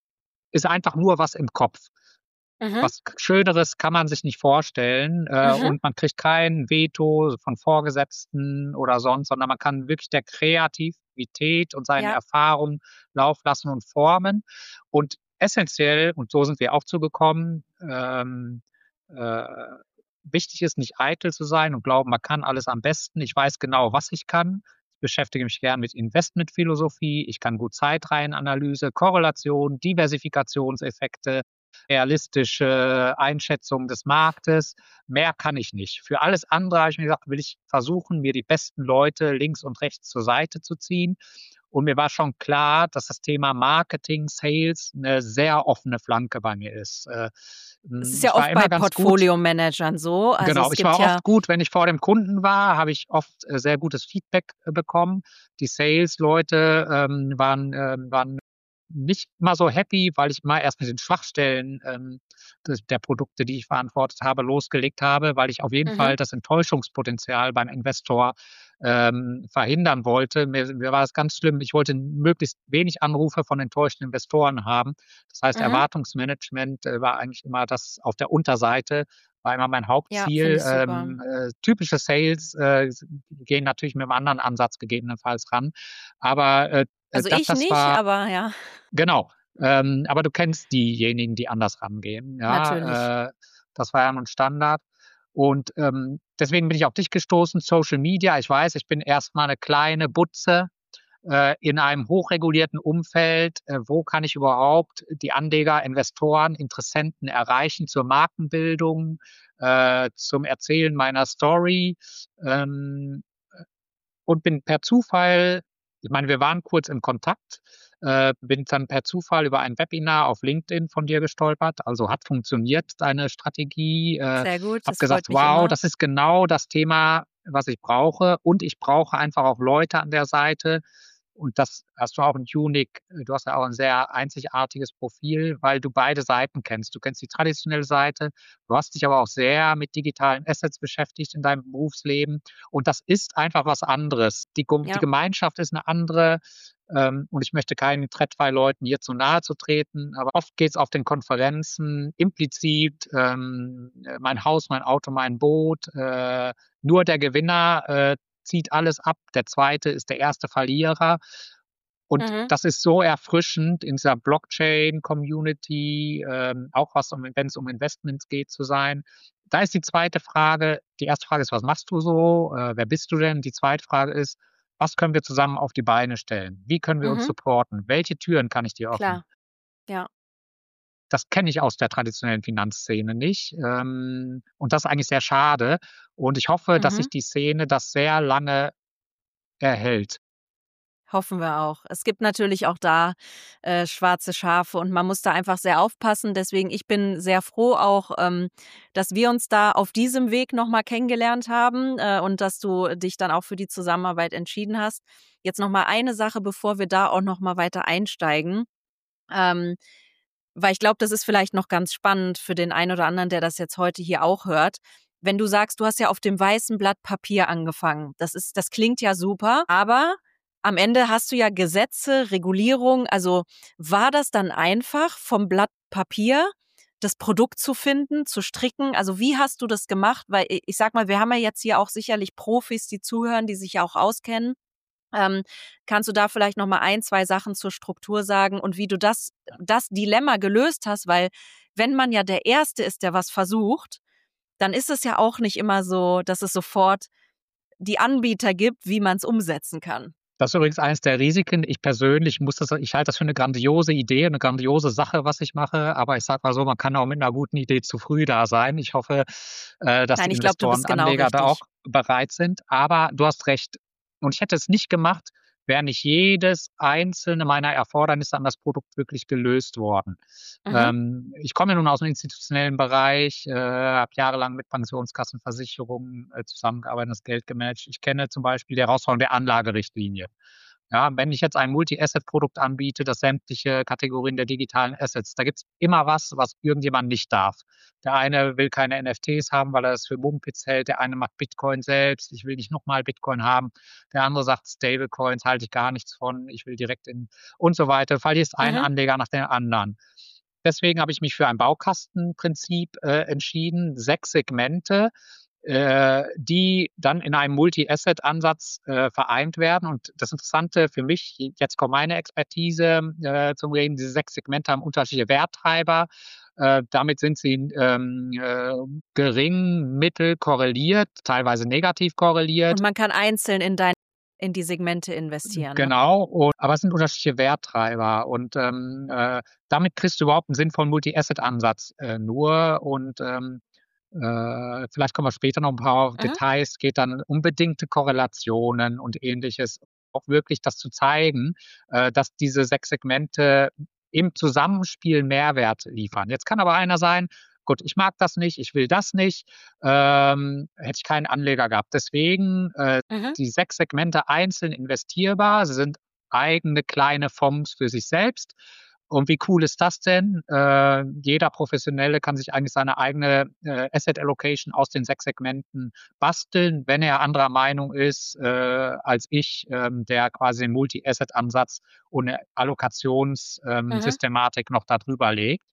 ist einfach nur was im Kopf. Mhm. Was Schöneres kann man sich nicht vorstellen, äh, Mhm. und man kriegt kein Veto von Vorgesetzten oder sonst, sondern man kann wirklich der Kreativität und seine Ja. Erfahrungen Lauf lassen und formen. Und essenziell, und so sind wir auch zugekommen, ähm, äh, wichtig ist, nicht eitel zu sein und glauben, man kann alles am besten. Ich weiß genau, was ich kann. Ich beschäftige mich gern mit Investmentphilosophie. Ich kann gut Zeitreihenanalyse, Korrelation, Diversifikationseffekte, realistische Einschätzung des Marktes. Mehr kann ich nicht. Für alles andere habe ich mir gesagt, will ich versuchen, mir die besten Leute links und rechts zur Seite zu ziehen. Und mir war schon klar, dass das Thema Marketing, Sales eine sehr offene Flanke bei mir ist. Äh, Es ist ich ja war oft bei immer ganz gut. Portfolio-Managern so. Also, Genau, es ich gibt war ja oft gut, wenn ich vor dem Kunden war, habe ich oft äh, sehr gutes Feedback äh, bekommen. Die Sales-Leute ähm, waren, ähm, waren nicht immer so happy, weil ich immer erst mit den Schwachstellen ähm, des, der Produkte, die ich verantwortet habe, losgelegt habe, weil ich auf jeden mhm, Fall das Enttäuschungspotenzial beim Investor ähm, verhindern wollte. Mir, mir war es ganz schlimm. Ich wollte möglichst wenig Anrufe von enttäuschten Investoren haben. Das heißt, mhm. Erwartungsmanagement äh, war eigentlich immer das auf der Unterseite, war immer mein Ja, finde Hauptziel. ich super. Ähm, äh, typische Sales äh, gehen natürlich mit einem anderen Ansatz gegebenenfalls ran. Aber äh, äh, Also, das, ich das nicht, war aber ja, genau. Ähm, aber du kennst diejenigen, die anders rangehen. natürlich. Ja, äh, das war ja nun Standard. Und ähm, deswegen bin ich auf dich gestoßen, Social Media. Ich weiß, ich bin erstmal eine kleine Butze äh, in einem hochregulierten Umfeld. Äh, wo kann ich überhaupt die Anleger, Investoren, Interessenten erreichen zur Markenbildung, äh, zum Erzählen meiner Story? Ähm, und bin per Zufall, ich meine, wir waren kurz im Kontakt, äh, bin dann per Zufall über ein Webinar auf LinkedIn von dir gestolpert. Also hat funktioniert deine Strategie. Äh, Sehr gut, habe das gesagt, freut mich wow, immer. das ist genau das Thema, was ich brauche. Und ich brauche einfach auch Leute an der Seite. Und das hast du auch ein unique, du hast ja auch ein sehr einzigartiges Profil, weil du beide Seiten kennst. Du kennst die traditionelle Seite, du hast dich aber auch sehr mit digitalen Assets beschäftigt in deinem Berufsleben. Und das ist einfach was anderes. Die, die Ja, Gemeinschaft ist eine andere. Ähm, und ich möchte keinen Trettwei-Leuten hier zu nahe zu treten. Aber oft geht es auf den Konferenzen implizit, ähm, mein Haus, mein Auto, mein Boot. Äh, nur der Gewinner äh, zieht alles ab. Der zweite ist der erste Verlierer. Und mhm. das ist so erfrischend in dieser Blockchain-Community, ähm, auch was, um, wenn es um Investments geht, zu sein. Da ist die zweite Frage, die erste Frage ist, was machst du so? Äh, wer bist du denn? Die zweite Frage ist, was können wir zusammen auf die Beine stellen? Wie können wir uns Mhm. supporten? Welche Türen kann ich dir öffnen? Klar, ja. Das kenne ich aus der traditionellen Finanzszene nicht. Ähm, und das ist eigentlich sehr schade. Und ich hoffe, dass Mhm. sich die Szene das sehr lange erhält. Hoffen wir auch. Es gibt natürlich auch da äh, schwarze Schafe und man muss da einfach sehr aufpassen. Deswegen, ich bin sehr froh auch, ähm, dass wir uns da auf diesem Weg nochmal kennengelernt haben äh, und dass du dich dann auch für die Zusammenarbeit entschieden hast. Jetzt nochmal eine Sache, bevor wir da auch nochmal weiter einsteigen. Ähm, weil ich glaube, das ist vielleicht noch ganz spannend für den einen oder anderen, der das jetzt heute hier auch hört. Wenn du sagst, du hast ja auf dem weißen Blatt Papier angefangen. Das ist, das klingt ja super, aber am Ende hast du ja Gesetze, Regulierung. Also war das dann einfach vom Blatt Papier das Produkt zu finden, zu stricken? Also wie hast du das gemacht? Weil i- ich sag mal, wir haben ja jetzt hier auch sicherlich Profis, die zuhören, die sich ja auch auskennen. Ähm, kannst du da vielleicht noch mal ein, zwei Sachen zur Struktur sagen und wie du das das Dilemma gelöst hast? Weil wenn man ja der Erste ist, der was versucht, dann ist es ja auch nicht immer so, dass es sofort die Anbieter gibt, wie man es umsetzen kann. Das ist übrigens eines der Risiken. Ich persönlich muss das ich halte das für eine grandiose Idee, eine grandiose Sache, was ich mache, aber ich sage mal so, man kann auch mit einer guten Idee zu früh da sein. Ich hoffe, äh, dass Nein, die ich glaube, du Investoren, bist genau Anleger da auch richtig. bereit sind. Aber du hast recht. Und ich hätte es nicht gemacht, wäre nicht jedes einzelne meiner Erfordernisse an das Produkt wirklich gelöst worden. Mhm, Ähm, ich komme ja nun aus dem institutionellen Bereich, äh, habe jahrelang mit Pensionskassen, Versicherungen äh, zusammengearbeitet, das Geld gemanagt. Ich kenne zum Beispiel die Herausforderung der Anlagerichtlinie. Ja, wenn ich jetzt ein Multi-Asset-Produkt anbiete, das sämtliche Kategorien der digitalen Assets, da gibt's immer was, was irgendjemand nicht darf. Der eine will keine N F Ts haben, weil er es für Mumpitz hält. Der eine macht Bitcoin selbst. Ich will nicht nochmal Bitcoin haben. Der andere sagt, Stablecoins halte ich gar nichts von. Ich will direkt in und so weiter. Verlierst einen mhm, Anleger nach dem anderen. Deswegen habe ich mich für ein Baukastenprinzip äh, entschieden. Sechs Segmente, äh, die dann in einem Multi-Asset-Ansatz äh, vereint werden. Und das Interessante für mich, jetzt kommt meine Expertise äh, zum Reden, diese sechs Segmente haben unterschiedliche Werttreiber. Äh, damit sind sie ähm, äh, gering, mittel korreliert, teilweise negativ korreliert. und man kann einzeln in dein in die Segmente investieren, ne? Genau, und, aber es sind unterschiedliche Werttreiber und ähm, äh, damit kriegst du überhaupt einen sinnvollen Multi-Asset-Ansatz äh, nur und ähm, äh, vielleicht kommen wir später noch ein paar Mhm, Details, geht dann um bedingte Korrelationen und Ähnliches, auch wirklich das zu zeigen, äh, dass diese sechs Segmente im Zusammenspiel Mehrwert liefern. Jetzt kann aber einer sein, gut, ich mag das nicht, ich will das nicht, ähm, hätte ich keinen Anleger gehabt. Deswegen äh, mhm. die sechs Segmente einzeln investierbar. Sie sind eigene kleine Fonds für sich selbst. Und wie cool ist das denn? Äh, jeder Professionelle kann sich eigentlich seine eigene äh, Asset Allocation aus den sechs Segmenten basteln, wenn er anderer Meinung ist äh, als ich, ähm, der quasi den Multi-Asset-Ansatz und eine Mhm. Allokationssystematik ähm, noch darüber legt.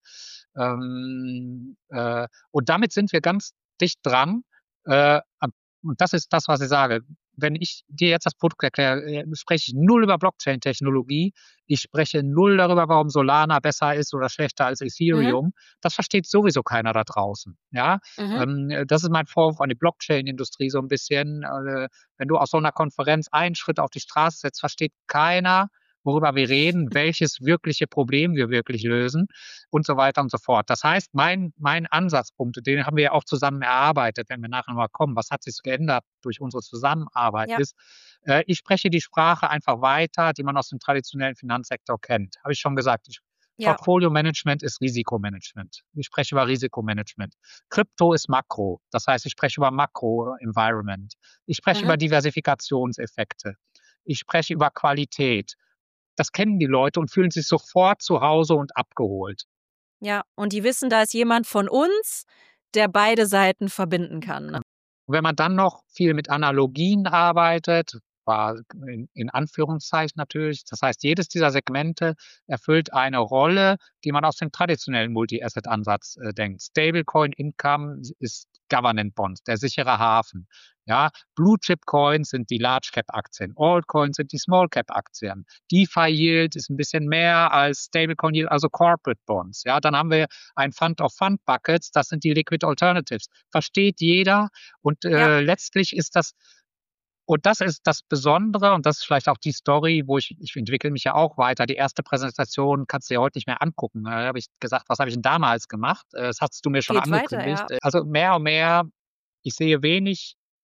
Ähm, äh, und damit sind wir ganz dicht dran. Äh, und das ist das, was ich sage. Wenn ich dir jetzt das Produkt erkläre, äh, spreche ich null über Blockchain-Technologie. Ich spreche null darüber, warum Solana besser ist oder schlechter als Mhm. Ethereum. Das versteht sowieso keiner da draußen. Ja, Mhm. ähm, das ist mein Vorwurf an die Blockchain-Industrie so ein bisschen. Äh, wenn du aus so einer Konferenz einen Schritt auf die Straße setzt, versteht keiner, worüber wir reden, welches wirkliche Problem wir wirklich lösen und so weiter und so fort. Das heißt, mein, mein Ansatzpunkt, den haben wir ja auch zusammen erarbeitet, wenn wir nachher mal kommen, was hat sich geändert durch unsere Zusammenarbeit, Ja. ist, äh, ich spreche die Sprache einfach weiter, die man aus dem traditionellen Finanzsektor kennt. Habe ich schon gesagt, ich Ja. Portfolio Management ist Risikomanagement. Ich spreche über Risikomanagement. Krypto ist Makro. Das heißt, ich spreche über Makro-Environment. Ich spreche Mhm. über Diversifikationseffekte. Ich spreche über Qualität. Das kennen die Leute und fühlen sich sofort zu Hause und abgeholt. Ja. Und die wissen, da ist jemand von uns, der beide Seiten verbinden kann, ne? Und wenn man dann noch viel mit Analogien arbeitet, war in, in Anführungszeichen natürlich, das heißt, jedes dieser Segmente erfüllt eine Rolle, die man aus dem traditionellen Multi-Asset-Ansatz äh, denkt. Stablecoin Income ist Government Bond, der sichere Hafen. Ja, Blue Chip Coins sind die Large Cap Aktien, Altcoins sind die Small Cap Aktien. DeFi Yield ist ein bisschen mehr als Stablecoin Yield, also Corporate Bonds. Ja, dann haben wir ein Fund of Fund Buckets, das sind die Liquid Alternatives. Versteht jeder und Ja. äh, letztlich ist das und das ist das Besondere und das ist vielleicht auch die Story, wo ich ich entwickle mich ja auch weiter. Die erste Präsentation kannst du dir heute nicht mehr angucken. Da habe ich gesagt: „Was habe ich denn damals gemacht?“ Äh, das hattest du mir schon Geht weiter, ja. angekündigt. Äh, also mehr und mehr, ich sehe wenig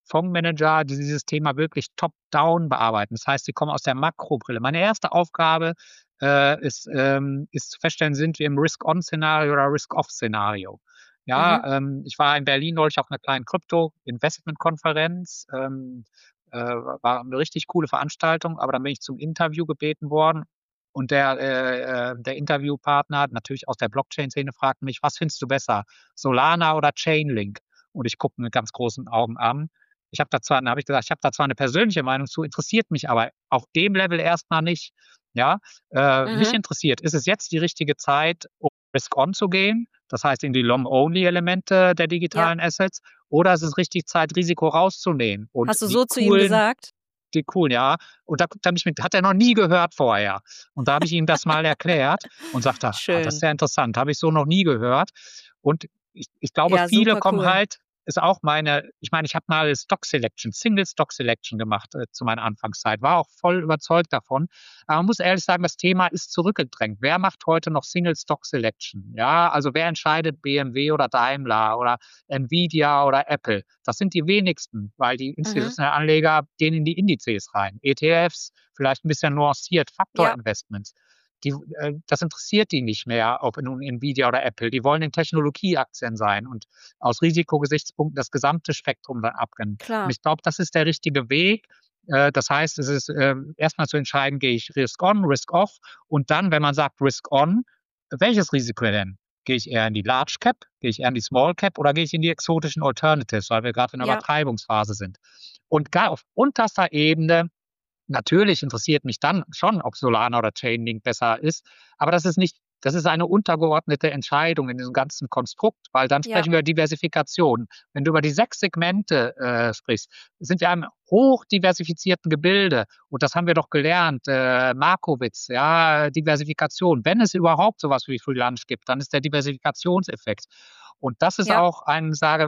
Fondsmanager, die dieses Thema wirklich top-down bearbeiten. Das heißt, sie kommen aus der Makrobrille. Meine erste Aufgabe äh, ist, ähm, ist zu feststellen, sind wir im Risk-on-Szenario oder Risk-off-Szenario. Ja, Mhm. ähm, ich war in Berlin neulich auf einer kleinen Krypto-Investment-Konferenz. Ähm, äh, war eine richtig coole Veranstaltung, aber dann bin ich zum Interview gebeten worden. Und der, äh, äh, der Interviewpartner, natürlich aus der Blockchain-Szene, fragte mich, was findest du besser, Solana oder Chainlink? Und ich gucke mit ganz großen Augen an. Ich habe da zwar, dann habe ich gesagt, ich habe da zwar eine persönliche Meinung zu, interessiert mich aber auf dem Level erstmal nicht. Ja, äh, mich Mhm. interessiert, ist es jetzt die richtige Zeit, um Risk-on zu gehen? Das heißt, in die Long-Only-Elemente der Ja. digitalen Assets? Oder ist es richtig Zeit, Risiko rauszunehmen? Und Hast du die so zu ihm coolen, gesagt? die coolen, ja. Und da guckt er mich mit, hat er noch nie gehört vorher. Und da habe ich ihm das mal erklärt und sagte, ah, das ist Schön. ja interessant, habe ich so noch nie gehört. Und ich, ich glaube, Ja, viele super kommen cool. halt, ist auch meine, ich meine, ich habe mal Stock Selection, Single Stock Selection gemacht äh, zu meiner Anfangszeit, war auch voll überzeugt davon. Aber man muss ehrlich sagen, das Thema ist zurückgedrängt. Wer macht heute noch Single Stock Selection? Ja, also wer entscheidet B M W oder Daimler oder Nvidia oder Apple? Das sind die wenigsten, weil die Mhm. institutionellen Anleger gehen in die Indizes rein. E T Fs, vielleicht ein bisschen nuanciert, Ja, Faktorinvestments. Die, äh, das interessiert die nicht mehr, ob nun Nvidia oder Apple. Die wollen in Technologieaktien sein und aus Risikogesichtspunkten das gesamte Spektrum dann abkennen. Und klar. ich glaube, das ist der richtige Weg. Äh, das heißt, es ist äh, erstmal zu entscheiden, gehe ich Risk-on, Risk-off und dann, wenn man sagt Risk-on, welches Risiko denn? Gehe ich eher in die Large Cap, gehe ich eher in die Small Cap oder gehe ich in die exotischen Alternatives, weil wir gerade in einer Ja, Übertreibungsphase sind. Und gar auf unterster Ebene, natürlich interessiert mich dann schon, ob Solana oder Chainlink besser ist, aber das ist nicht, das ist eine untergeordnete Entscheidung in diesem ganzen Konstrukt, weil dann ja, sprechen wir über Diversifikation. Wenn du über die sechs Segmente äh, sprichst, sind wir einem hoch diversifizierten Gebilde und das haben wir doch gelernt, äh, Markowitz, ja, Diversifikation. Wenn es überhaupt sowas wie Free Lunch gibt, dann ist der Diversifikationseffekt. Und das ist ja, auch eine Sage,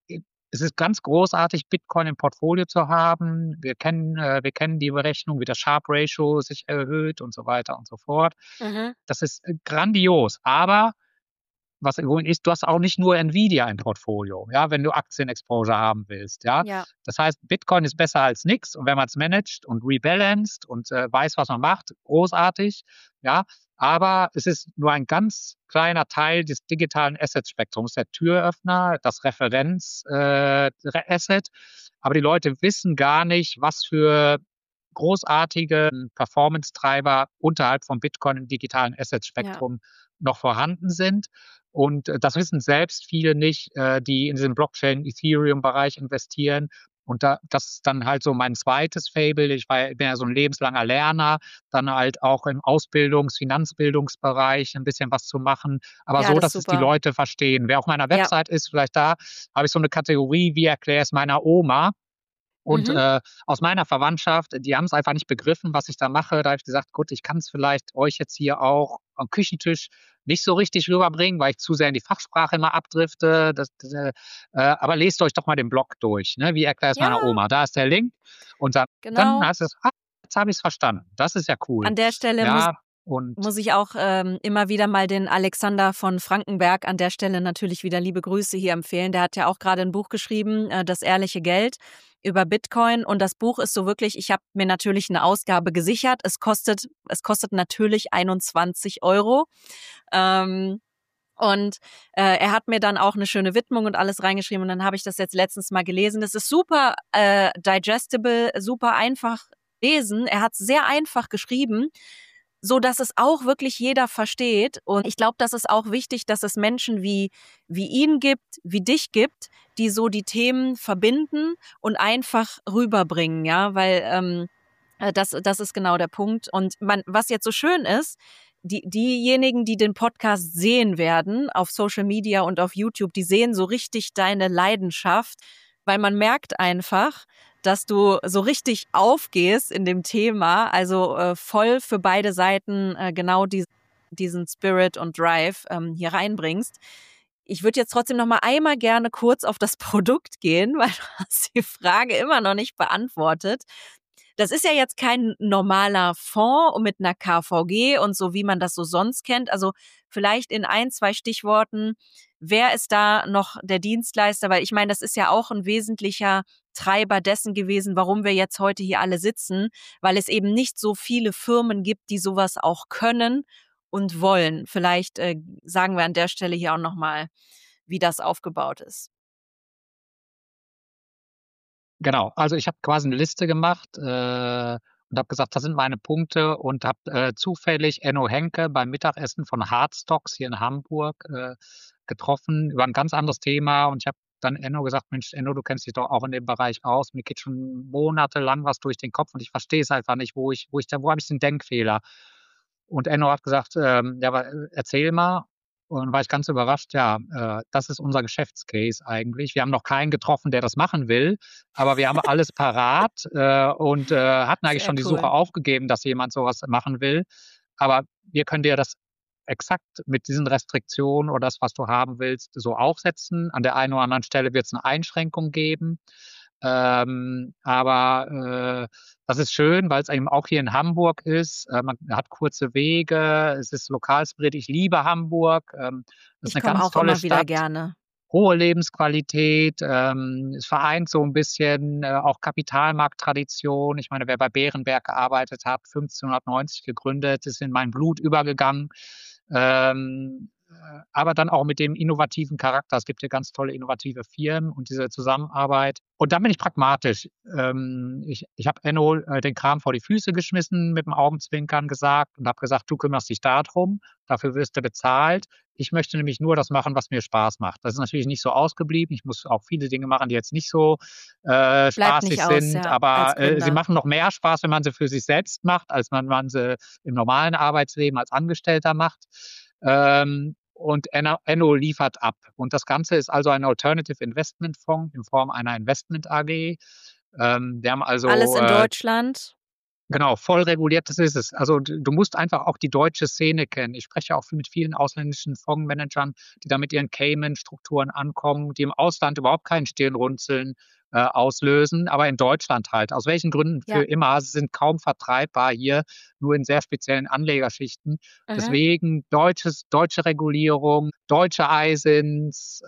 es ist ganz großartig, Bitcoin im Portfolio zu haben. Wir kennen, äh, wir kennen die Berechnung, wie das Sharpe Ratio sich erhöht und so weiter und so fort. mhm. Das ist äh, grandios. Aber was ist, du hast auch nicht nur Nvidia im Portfolio, ja, wenn du Aktienexposure haben willst, ja. Ja, Das heißt, Bitcoin ist besser als nichts und wenn man es managt und rebalanced und äh, weiß, was man macht, großartig, ja. Aber es ist nur ein ganz kleiner Teil des digitalen Asset-Spektrums, der Türöffner, das Referenz-Asset. Äh, Aber die Leute wissen gar nicht, was für großartige Performance-Treiber unterhalb vom Bitcoin im digitalen ja. Asset-Spektrum noch vorhanden sind. Und äh, das wissen selbst viele nicht, äh, die in diesem Blockchain-Ethereum-Bereich investieren. Und da, das ist dann halt so mein zweites Fable. Ich war, bin ja so ein lebenslanger Lerner, dann halt auch im Ausbildungs-, Finanzbildungsbereich ein bisschen was zu machen, aber Ja, so, das ist dass es die super. Leute verstehen. Wer auf meiner Ja. Website ist, vielleicht da, habe ich so eine Kategorie, wie erkläre es meiner Oma? Und Mhm. äh, aus meiner Verwandtschaft, die haben es einfach nicht begriffen, was ich da mache. Da habe ich gesagt, gut, ich kann es vielleicht euch jetzt hier auch am Küchentisch nicht so richtig rüberbringen, weil ich zu sehr in die Fachsprache immer abdrifte. Das, das, äh, aber lest euch doch mal den Blog durch. Ne? Wie erklärt es Ja, meiner Oma? Da ist der Link. Und dann, dann genau. heißt es, ah, jetzt habe ich es verstanden. Das ist ja cool. An der Stelle muss Ja, und muss ich auch ähm, immer wieder mal den Alexander von Frankenberg an der Stelle natürlich wieder liebe Grüße hier empfehlen. Der hat ja auch gerade ein Buch geschrieben, äh, Das ehrliche Geld über Bitcoin. Und das Buch ist so wirklich, ich habe mir natürlich eine Ausgabe gesichert. Es kostet, es kostet natürlich einundzwanzig Euro. Ähm, und äh, er hat mir dann auch eine schöne Widmung und alles reingeschrieben. Und dann habe ich das jetzt letztens mal gelesen. Das ist super äh, digestible, super einfach lesen. Er hat sehr einfach geschrieben, so dass es auch wirklich jeder versteht. Und ich glaube, das ist auch wichtig, dass es Menschen wie, wie ihn gibt, wie dich gibt, die so die Themen verbinden und einfach rüberbringen, ja, weil ähm, äh, das, das ist genau der Punkt. Und man, was jetzt so schön ist, die, diejenigen, die den Podcast sehen werden auf Social Media und auf YouTube, die sehen so richtig deine Leidenschaft, weil man merkt einfach, dass du so richtig aufgehst in dem Thema, also äh, voll für beide Seiten äh, genau die, diesen Spirit und Drive ähm, hier reinbringst. Ich würde jetzt trotzdem noch mal einmal gerne kurz auf das Produkt gehen, weil du hast die Frage immer noch nicht beantwortet. Das ist ja jetzt kein normaler Fonds mit einer K V G und so, wie man das so sonst kennt. Also vielleicht in ein, zwei Stichworten, wer ist da noch der Dienstleister? Weil ich meine, das ist ja auch ein wesentlicher Treiber dessen gewesen, warum wir jetzt heute hier alle sitzen, weil es eben nicht so viele Firmen gibt, die sowas auch können und wollen. Vielleicht äh, sagen wir an der Stelle hier auch nochmal, wie das aufgebaut ist. Genau, also ich habe quasi eine Liste gemacht, äh, und habe gesagt, das sind meine Punkte und habe, äh, zufällig Enno Henke beim Mittagessen von Hardstocks hier in Hamburg, äh, getroffen über ein ganz anderes Thema und ich habe dann Enno gesagt: „Mensch, Enno, du kennst dich doch auch in dem Bereich aus. Mir geht schon monatelang was durch den Kopf und ich verstehe es einfach nicht, wo ich wo ich da wo habe ich den Denkfehler?“ Und Enno hat gesagt, ähm: „Ja, aber, äh, erzähl mal.“ Und dann war ich ganz überrascht, ja, äh, das ist unser Geschäftscase eigentlich. Wir haben noch keinen getroffen, der das machen will, aber wir haben alles parat, äh, und, äh, hatten eigentlich Sehr schon die Suche cool. aufgegeben, dass jemand so was machen will. Aber wir können dir das exakt mit diesen Restriktionen oder das, was du haben willst, so aufsetzen. An der einen oder anderen Stelle wird es 'ne Einschränkung geben. Ähm, aber, äh, das ist schön, weil's eben auch hier in Hamburg ist. Äh, man hat kurze Wege, es ist Lokalspirit. Ich liebe Hamburg. Ähm, das ist Ich 'ne komme ganz auch tolle immer wieder Stadt, gerne. hohe Lebensqualität. Ähm, es vereint so 'n bisschen, äh, auch Kapitalmarkttradition. Ich meine, wer bei Berenberg gearbeitet hat, fünfzehnhundertneunzig gegründet, ist in mein Blut übergegangen. Ähm, äh, aber dann auch mit dem innovativen Charakter. Es gibt hier ganz tolle innovative Firmen und diese Zusammenarbeit. Und dann bin ich pragmatisch. Ähm, ich ich habe Enno, äh, den Kram vor die Füße geschmissen, mit dem Augenzwinkern gesagt und habe gesagt: „Du kümmerst dich da drum, dafür wirst du bezahlt. Ich möchte nämlich nur das machen, was mir Spaß macht.“ Das ist natürlich nicht so ausgeblieben. Ich muss auch viele Dinge machen, die jetzt nicht so, äh, Bleibt nicht spaßig aus, sind, ja, als aber, äh, sie Gründer. machen noch mehr Spaß, wenn man sie für sich selbst macht, als wenn man sie im normalen Arbeitsleben als Angestellter macht. Ähm, und Enno Enno liefert ab. Und das Ganze ist also ein Alternative Investment Fonds in Form einer Investment A G. Ähm, wir haben Alles also, in äh Deutschland? Genau, voll reguliert, das ist es. Also, d du musst einfach auch die deutsche Szene kennen. Ich spreche auch mit vielen ausländischen Fondsmanagern, die da mit ihren Cayman-Strukturen ankommen, die im Ausland überhaupt kein Stirnrunzeln, äh, auslösen, aber in Deutschland halt. Aus welchen Gründen Ja. für immer. Sie sind kaum vertreibbar hier, nur in sehr speziellen Anlegerschichten. Mhm. Deswegen deutsches deutsche Regulierung, deutsche I S I Ns,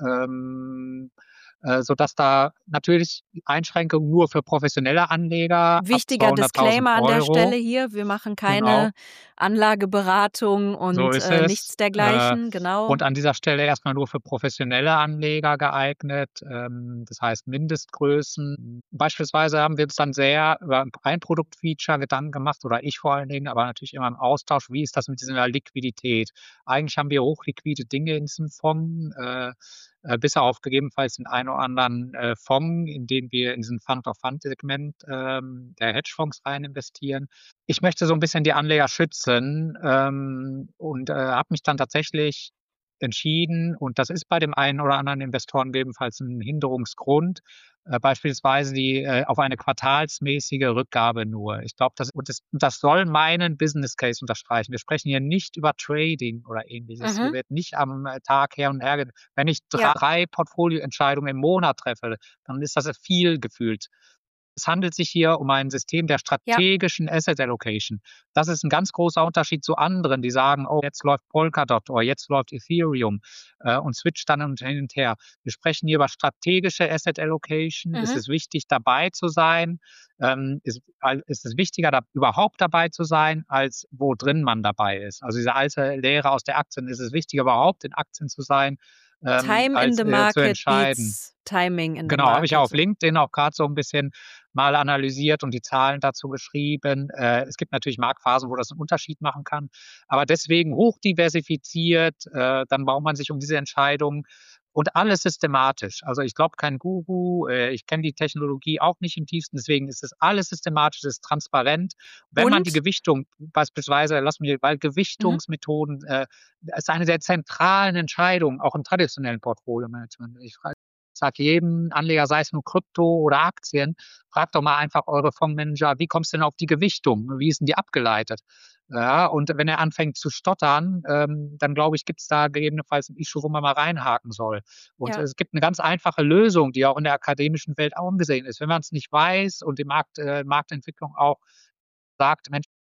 ähm, äh, sodass da natürlich Einschränkungen nur für professionelle Anleger ab Wichtiger zweihunderttausend Disclaimer an der Euro. Stelle hier: Wir machen Genau. keine Anlageberatung So und, ist äh, es. nichts Äh, dergleichen, genau. und an dieser Stelle erst mal nur für professionelle Anleger geeignet. Ähm, das heißt Mindestgrößen. Beispielsweise haben wir uns dann sehr über ein Produktfeature Gedanken gemacht oder ich vor allen Dingen, aber natürlich immer im Austausch. Wie ist das mit dieser Liquidität? Eigentlich haben wir hochliquide Dinge in diesem Fonds, äh, äh, bis auf gegebenenfalls den einen oder anderen, äh, Fonds, in den wir in diesem Fund-of-Fund-Segment, ähm, der Hedgefonds rein investieren. Ich möchte so 'n bisschen die Anleger schützen, ähm, und, äh, habe mich dann tatsächlich entschieden und das ist bei dem einen oder anderen Investoren gegebenenfalls 'n Hinderungsgrund, äh, beispielsweise die äh, auf eine quartalsmäßige Rückgabe nur. Ich glaube, das und das das soll meinen Business Case unterstreichen. Wir sprechen hier nicht über Trading oder Ähnliches. Hier Mhm. wird nicht am, äh, Tag her und her ge wenn ich Ja. drei Portfolioentscheidungen im Monat treffe, dann ist das ja viel gefühlt. Es handelt sich hier um ein System der Ja. strategischen Asset Allocation. Das ist 'n ganz großer Unterschied zu anderen, die sagen: „Oh, jetzt läuft Polkadot oder jetzt läuft Ethereum“, äh, und switcht dann und hin und her. Wir sprechen hier über strategische Asset Allocation. Es Mhm. ist wichtig, dabei zu sein. Ähm, ist al es ist wichtiger, da überhaupt dabei zu sein, als wo drin man dabei ist. Also, diese alte Lehre aus der Aktien, es ist wichtiger, überhaupt in Aktien zu sein, ähm, Time in als, the äh, zu market entscheiden. beats timing in the Genau, habe ich ja auf market. LinkedIn auch grad so 'n bisschen mal analysiert und die Zahlen dazu geschrieben. Äh, es gibt natürlich Marktphasen, wo das 'n Unterschied machen kann, aber deswegen hochdiversifiziert, äh, dann baut man sich um diese Entscheidung und alles systematisch. Also, ich glaube kein Guru, äh, ich kenne die Technologie auch nicht im Tiefsten, deswegen ist das alles systematisch, es ist transparent. Wenn man die Und Gewichtung beispielsweise lass mich weil Mhm. Gewichtungsmethoden, äh, ist eine der zentralen Entscheidungen, auch im traditionellen Portfolio-Management. Ich frage sage jedem Anleger, sei es nur Krypto oder Aktien: „Fragt doch mal einfach eure Fondsmanager, wie kommst du denn auf die Gewichtung? Wie ist 'n die abgeleitet?“ Ja, und wenn er anfängt zu stottern, ähm, dann glaube ich, gibt's da gegebenenfalls 'n Issue, wo man mal reinhaken soll. Und Ja. es gibt 'ne ganz einfache Lösung, die auch in der akademischen Welt angesehen ist. Wenn man's nicht weiß und die Markt äh, Marktentwicklung auch sagt: „Mensch“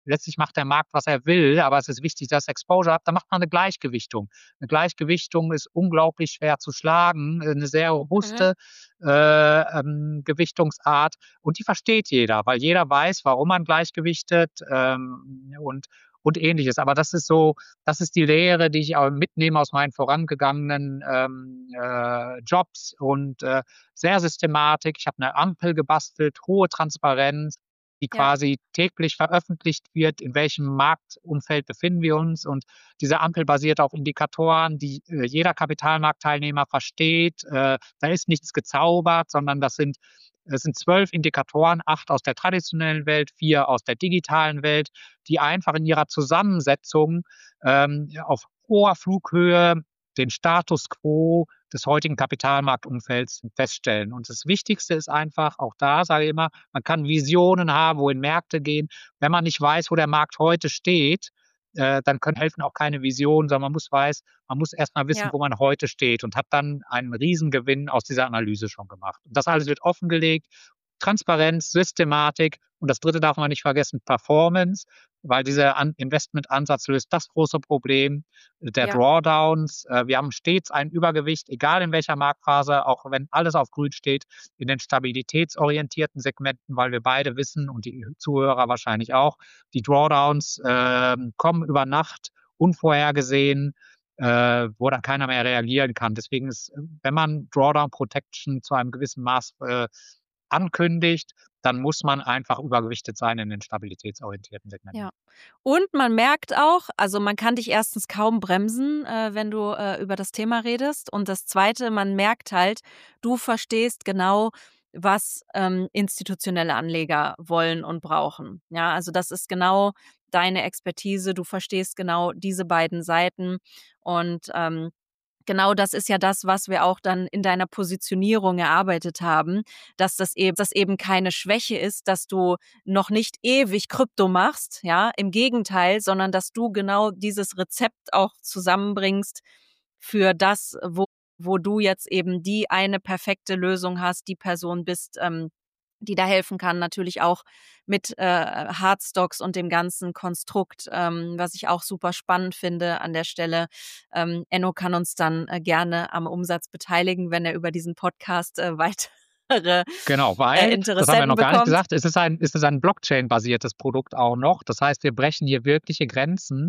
letztlich macht der Markt, was er will, aber es ist wichtig, dass Exposure hat, dann macht man eine Gleichgewichtung. Eine Gleichgewichtung ist unglaublich schwer zu schlagen, eine sehr Mhm. robuste äh, ähm, Gewichtungsart und die versteht jeder, weil jeder weiß, warum man gleichgewichtet ähm, und und Ähnliches. Aber das ist so, das ist die Lehre, die ich auch mitnehme aus meinen vorangegangenen ähm, äh, Jobs und äh, sehr Systematik. Ich habe eine Ampel gebastelt, hohe Transparenz, die Ja, quasi täglich veröffentlicht wird, in welchem Marktumfeld befinden wir uns. Und diese Ampel basiert auf Indikatoren, die äh, jeder Kapitalmarktteilnehmer versteht. Äh, da ist nichts gezaubert, sondern das sind es sind zwölf Indikatoren, acht aus der traditionellen Welt, vier aus der digitalen Welt, die einfach in ihrer Zusammensetzung ähm, auf hoher Flughöhe den Status quo des heutigen Kapitalmarktumfelds feststellen. Und das Wichtigste ist einfach, auch da sage ich immer, man kann Visionen haben, wohin Märkte gehen. Wenn man nicht weiß, wo der Markt heute steht, äh, dann können helfen auch keine Visionen, sondern man muss weiß, man muss erst mal wissen, ja, wo man heute steht und hat dann einen Riesengewinn aus dieser Analyse schon gemacht. Und das alles wird offengelegt. Transparenz, Systematik und das dritte darf man nicht vergessen, Performance, weil dieser Investmentansatz löst das große Problem der ja, Drawdowns. Wir haben stets ein Übergewicht, egal in welcher Marktphase, auch wenn alles auf grün steht, in den stabilitätsorientierten Segmenten, weil wir beide wissen und die Zuhörer wahrscheinlich auch, die Drawdowns äh, kommen über Nacht unvorhergesehen, äh, wo dann keiner mehr reagieren kann. Deswegen ist, wenn man Drawdown Protection zu einem gewissen Maß äh, ankündigt, dann muss man einfach übergewichtet sein in den stabilitätsorientierten Segmenten. ja. Und man merkt auch, also man kann dich erstens kaum bremsen, äh, wenn du äh, über das Thema redest. Und das Zweite, man merkt halt, du verstehst genau, was ähm, institutionelle Anleger wollen und brauchen. Ja, also das ist genau deine Expertise. Du verstehst genau diese beiden Seiten und ähm, genau das ist ja das, was wir auch dann in deiner Positionierung erarbeitet haben, dass das eben das eben keine Schwäche ist, dass du noch nicht ewig Krypto machst, ja, im Gegenteil, sondern dass du genau dieses Rezept auch zusammenbringst für das, wo wo du jetzt eben die eine perfekte Lösung hast, die Person bist, ähm, die da helfen kann, natürlich auch mit äh, Hardstocks und dem ganzen Konstrukt, ähm, was ich auch super spannend finde an der Stelle. Ähm, Enno kann uns dann äh, gerne am Umsatz beteiligen, wenn er über diesen Podcast äh, weitere Genau, äh, weil, das haben wir Interessenten noch gar nicht bekommt. gesagt, es ist ein, es ist ein Blockchain-basiertes Produkt auch noch. Das heißt, wir brechen hier wirkliche Grenzen,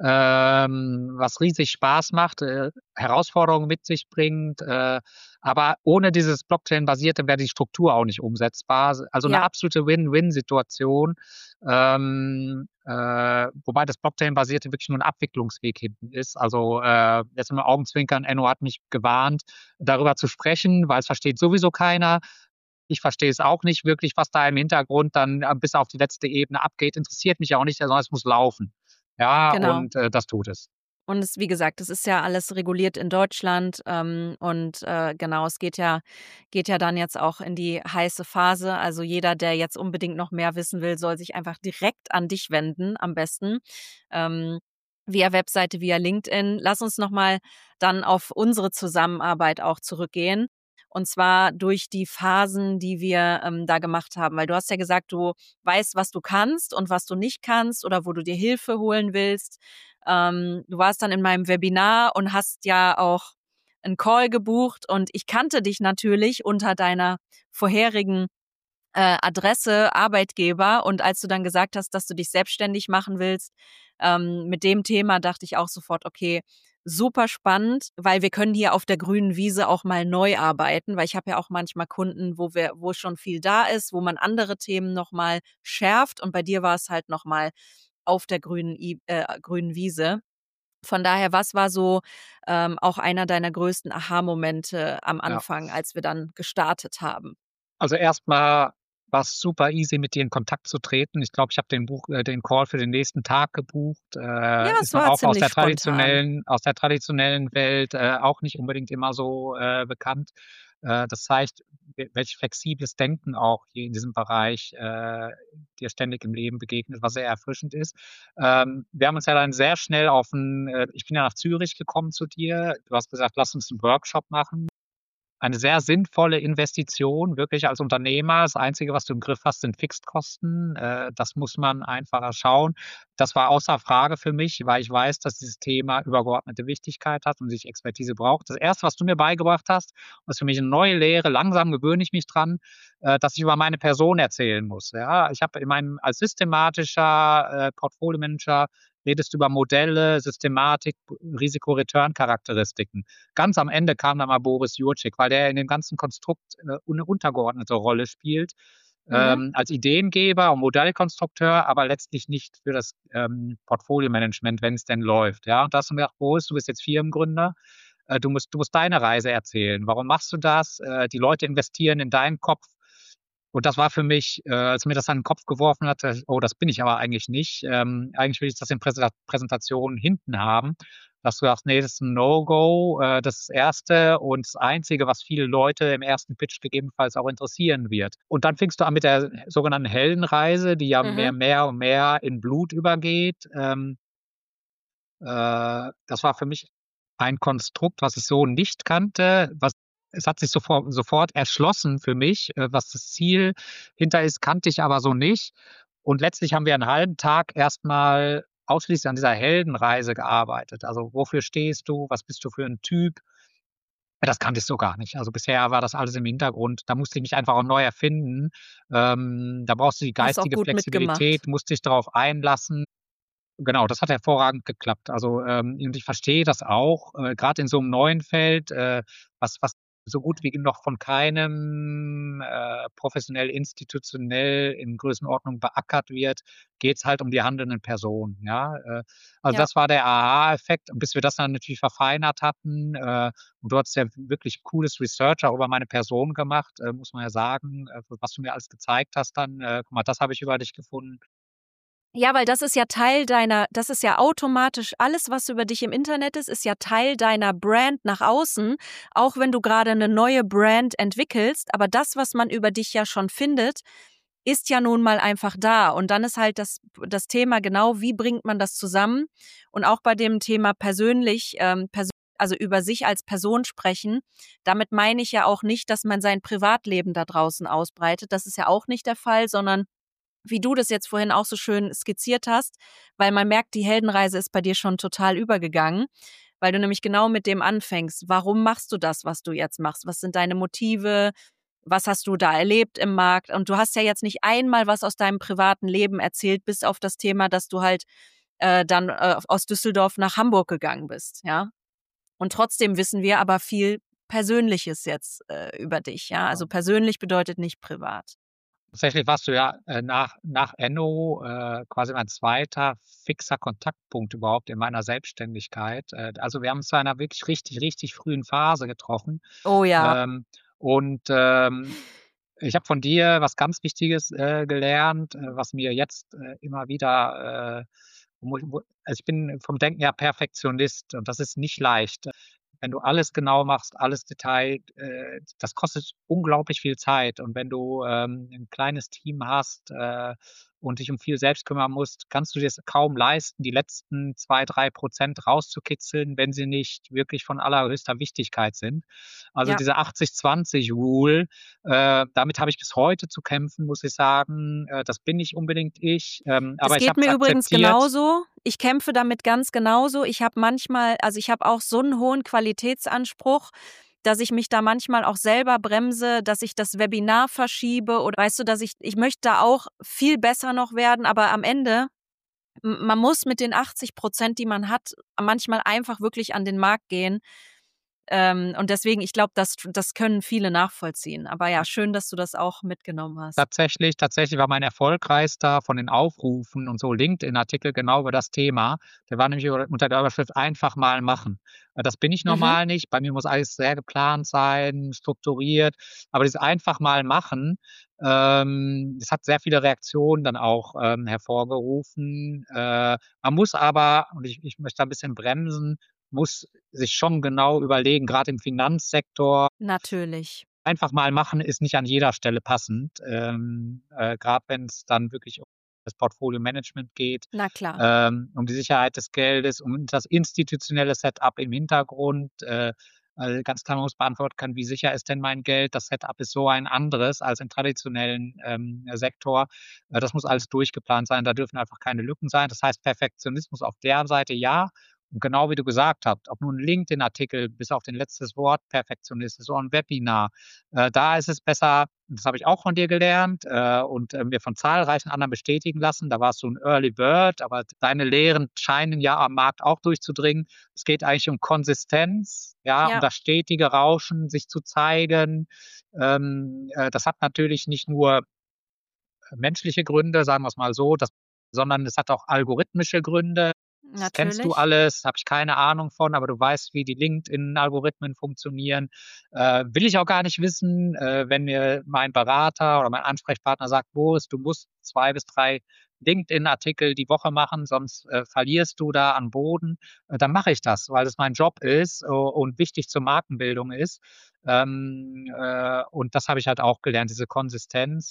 ähm, was riesig Spaß macht, äh, Herausforderungen mit sich bringt. Äh, aber ohne dieses Blockchain-basierte wäre die Struktur auch nicht umsetzbar. Also eine Ja, absolute Win-Win-Situation. Ähm, äh, wobei das Blockchain-basierte wirklich nur ein Abwicklungsweg hinten ist. Also äh, jetzt im Augenzwinkern, Enno hat mich gewarnt, darüber zu sprechen, weil es versteht sowieso keiner. Ich verstehe es auch nicht wirklich, was da im Hintergrund dann äh, bis auf die letzte Ebene abgeht. Interessiert mich auch nicht, sondern es muss laufen. Ja, genau. und äh, das tut es. Und es wie gesagt, es ist ja alles reguliert in Deutschland, ähm, und, äh, genau, es geht ja geht ja dann jetzt auch in die heiße Phase. Also, jeder, der jetzt unbedingt noch mehr wissen will, soll sich einfach direkt an dich wenden am besten, ähm, via Webseite, via LinkedIn. Lass uns noch mal dann auf unsere Zusammenarbeit auch zurückgehen, und zwar durch die Phasen, die wir, ähm, da gemacht haben. Weil du hast ja gesagt, du weißt, was du kannst und was du nicht kannst oder wo du dir Hilfe holen willst. Ähm, du warst dann in meinem Webinar und hast ja auch einen Call gebucht und ich kannte dich natürlich unter deiner vorherigen äh, Adresse, Arbeitgeber, und als du dann gesagt hast, dass du dich selbstständig machen willst, ähm, mit dem Thema dachte ich auch sofort: „Okay, super spannend, weil wir können hier auf der grünen Wiese auch mal neu arbeiten“, weil ich habe ja auch manchmal Kunden, wo wir wo schon viel da ist, wo man andere Themen noch mal schärft, und bei dir war es halt noch mal auf der grünen I äh, grünen Wiese. Von daher, was war so, ähm, auch einer deiner größten Aha-Momente am Ja. Anfang, als wir dann gestartet haben? Also erstmal war es super easy, mit dir in Kontakt zu treten. Ich glaube, ich habe den Buch, äh, den Call für den nächsten Tag gebucht. Ja, Äh, es ist man war auch aus ziemlich der spontan. traditionellen, aus der traditionellen Welt äh, auch nicht unbedingt immer so äh, bekannt. Äh, das zeigt, welch flexibles Denken auch hier in diesem Bereich äh, dir ständig im Leben begegnet, was sehr erfrischend ist. Ähm, wir haben uns ja dann sehr schnell auf ein, äh, ich bin ja nach Zürich gekommen zu dir. Du hast gesagt, lass uns einen Workshop machen. eine sehr sinnvolle Investition, wirklich als Unternehmer. Das Einzige, was du im Griff hast, sind Fixkosten. Äh, das muss man einfacher schauen. Das war außer Frage für mich, weil ich weiß, dass dieses Thema übergeordnete Wichtigkeit hat und sich Expertise braucht. Das Erste, was du mir beigebracht hast, was für mich eine neue Lehre, langsam gewöhne ich mich dran, äh, dass ich über meine Person erzählen muss. Ja, ich habe in meinem als systematischer äh, Portfolio-Manager redest du über Modelle, Systematik, Risiko-Return-Charakteristiken. Ganz am Ende kam dann mal Boris Jurczyk, weil der in dem ganzen Konstrukt äh, eine untergeordnete Rolle spielt, Mhm. ähm, als Ideengeber und Modellkonstrukteur, aber letztlich nicht für das ähm, Portfolio-Management, wenn es denn läuft. Ja, und da hast du mir gedacht, Boris, du bist jetzt Firmengründer, äh, du musst, du musst deine Reise erzählen. Warum machst du das? Äh, die Leute investieren in deinen Kopf. Und das war für mich, äh, als mir das an den Kopf geworfen hat, äh, oh, das bin ich aber eigentlich nicht. Ähm, eigentlich will ich das in Präsenta Präsentationen hinten haben, dass du sagst, nee, das ist ein No-Go, äh, das ist das Erste und das Einzige, was viele Leute im ersten Pitch gegebenenfalls auch interessieren wird. Und dann fingst du an mit der sogenannten Heldenreise, die ja mehr, Mhm. mehr und mehr in Blut übergeht. Ähm, äh, das war für mich ein Konstrukt, was ich so nicht kannte, was es hat sich sofort sofort erschlossen für mich, äh, was das Ziel hinter ist, kannte ich aber so nicht. Und letztlich haben wir einen halben Tag erst mal ausschließlich an dieser Heldenreise gearbeitet. Also, wofür stehst du? Was bist du für 'n Typ? Das kannte ich so gar nicht. Also, bisher war das alles im Hintergrund. Da musste ich mich einfach auch neu erfinden. Ähm, da brauchst du die Hast auch geistige gut mitgemacht. Flexibilität, musst dich darauf einlassen. Genau, das hat hervorragend geklappt. Also, ähm, und ich verstehe das auch, äh, grad in so 'nem neuen Feld, äh, was was so gut wie noch von keinem, äh, professionell, institutionell in Größenordnung beackert wird, geht's halt um die handelnden Personen, ja? Äh, also, Ja. das war der Aha-Effekt. Und bis wir das dann natürlich verfeinert hatten, äh, und du hattest ja wirklich cooles Research auch über meine Person gemacht, äh, muss man ja sagen, äh, was du mir alles gezeigt hast dann. Äh, guck mal, das habe ich über dich gefunden. Ja, weil das ist ja Teil deiner das ist ja automatisch alles, was über dich im Internet ist, ist ja Teil deiner Brand nach außen, auch wenn du grade 'ne neue Brand entwickelst. Aber das, was man über dich ja schon findet, ist ja nun mal einfach da. Und dann ist halt das das Thema genau, wie bringt man das zusammen? Und auch bei dem Thema persönlich, ähm, persö also über sich als Person sprechen, damit meine ich ja auch nicht, dass man sein Privatleben da draußen ausbreitet. Das ist ja auch nicht der Fall, sondern wie du das jetzt vorhin auch so schön skizziert hast, weil man merkt, die Heldenreise ist bei dir schon total übergegangen, weil du nämlich genau mit dem anfängst. Warum machst du das, was du jetzt machst? Was sind deine Motive? Was hast du da erlebt im Markt? Und du hast ja jetzt nicht einmal was aus deinem privaten Leben erzählt, bis auf das Thema, dass du halt äh, dann äh, aus Düsseldorf nach Hamburg gegangen bist, ja? Und trotzdem wissen wir aber viel Persönliches jetzt äh, über dich, ja? Also persönlich bedeutet nicht privat. Tatsächlich warst du ja, äh, nach nach Enno, äh, quasi mein zweiter fixer Kontaktpunkt überhaupt in meiner Selbstständigkeit. Äh, also, wir haben uns zu einer wirklich richtig, richtig frühen Phase getroffen. Oh ja. Ähm, und, ähm, ich habe von dir was ganz Wichtiges, äh, gelernt, äh, was mir jetzt, äh, immer wieder, äh, wo wo also, ich bin vom Denken her Perfektionist und das ist nicht leicht. Wenn du alles genau machst, alles Detail, äh, das kostet unglaublich viel Zeit. Und wenn du, ähm, 'n kleines Team hast, äh, und dich um viel selbst kümmern musst, kannst du dir's kaum leisten, die letzten zwei, drei Prozent rauszukitzeln, wenn sie nicht wirklich von allerhöchster Wichtigkeit sind. Also, Ja. diese achtzig zwanzig Rule, äh, damit habe ich bis heute zu kämpfen, muss ich sagen. Äh, das bin nicht unbedingt ich, ähm, Es aber ich geht habe es mir übrigens akzeptiert. genauso. Ich kämpfe damit ganz genauso. Ich habe manchmal also, ich habe auch so 'n hohen Qualitätsanspruch, dass ich mich da manchmal auch selber bremse, dass ich das Webinar verschiebe oder weißt du, dass ich ich möchte da auch viel besser noch werden, aber am Ende m man muss mit den achtzig Prozent, die man hat, manchmal einfach wirklich an den Markt gehen. Ähm, und deswegen, ich glaube, das das können viele nachvollziehen. Aber ja, schön, dass du das auch mitgenommen hast. Tatsächlich tatsächlich war mein erfolgreichster von den Aufrufen und so LinkedIn-Artikel genau über das Thema. Der war nämlich über unter der Überschrift „Einfach mal machen“. Äh, das bin ich Mhm. normal nicht. Bei mir muss alles sehr geplant sein, strukturiert. Aber dieses einfach mal machen, ähm, das hat sehr viele Reaktionen dann auch, ähm, hervorgerufen. Äh, man muss aber und ich ich möchte da 'n bisschen bremsen, muss sich schon genau überlegen, grad im Finanzsektor Natürlich. einfach mal machen ist nicht an jeder Stelle passend, ähm, äh, grad wenn's dann wirklich um das Portfolio-Management geht, Na klar. ähm, um die Sicherheit des Geldes, um das institutionelle Setup im Hintergrund. Äh, äh, ganz klamaus beantworten kann: „Wie sicher ist denn mein Geld?“ Das Setup ist so ein anderes als im traditionellen, ähm, Sektor. Äh, das muss alles durchgeplant sein, da dürfen einfach keine Lücken sein. Das heißt, Perfektionismus auf der Seite ja. Und genau wie du gesagt hast, ob nun 'n LinkedIn-Artikel bis auf den letztes Wort Perfektionist ist oder 'n Webinar, äh, da ist es besser, das habe ich auch von dir gelernt, äh, und, äh, mir von zahlreichen anderen bestätigen lassen. Da warst du 'n Early Bird, aber deine Lehren scheinen ja am Markt auch durchzudringen. Es geht eigentlich um Konsistenz, ja, um Ja. das stetige Rauschen, sich zu zeigen. Ähm, äh, das hat natürlich nicht nur menschliche Gründe, sagen wir's mal so, das sondern es hat auch algorithmische Gründe. Das kennst du Natürlich. alles, habe ich keine Ahnung von, aber du weißt, wie die LinkedIn-Algorithmen funktionieren. Äh, will ich auch gar nicht wissen, äh, wenn mir mein Berater oder mein Ansprechpartner sagt: „Boris, du musst zwei bis drei LinkedIn-Artikel die Woche machen, sonst, äh, verlierst du da an Boden“, äh, dann mache ich das, weil das mein Job ist, u und wichtig zur Markenbildung ist. Ähm, äh, und das habe ich halt auch gelernt, diese Konsistenz.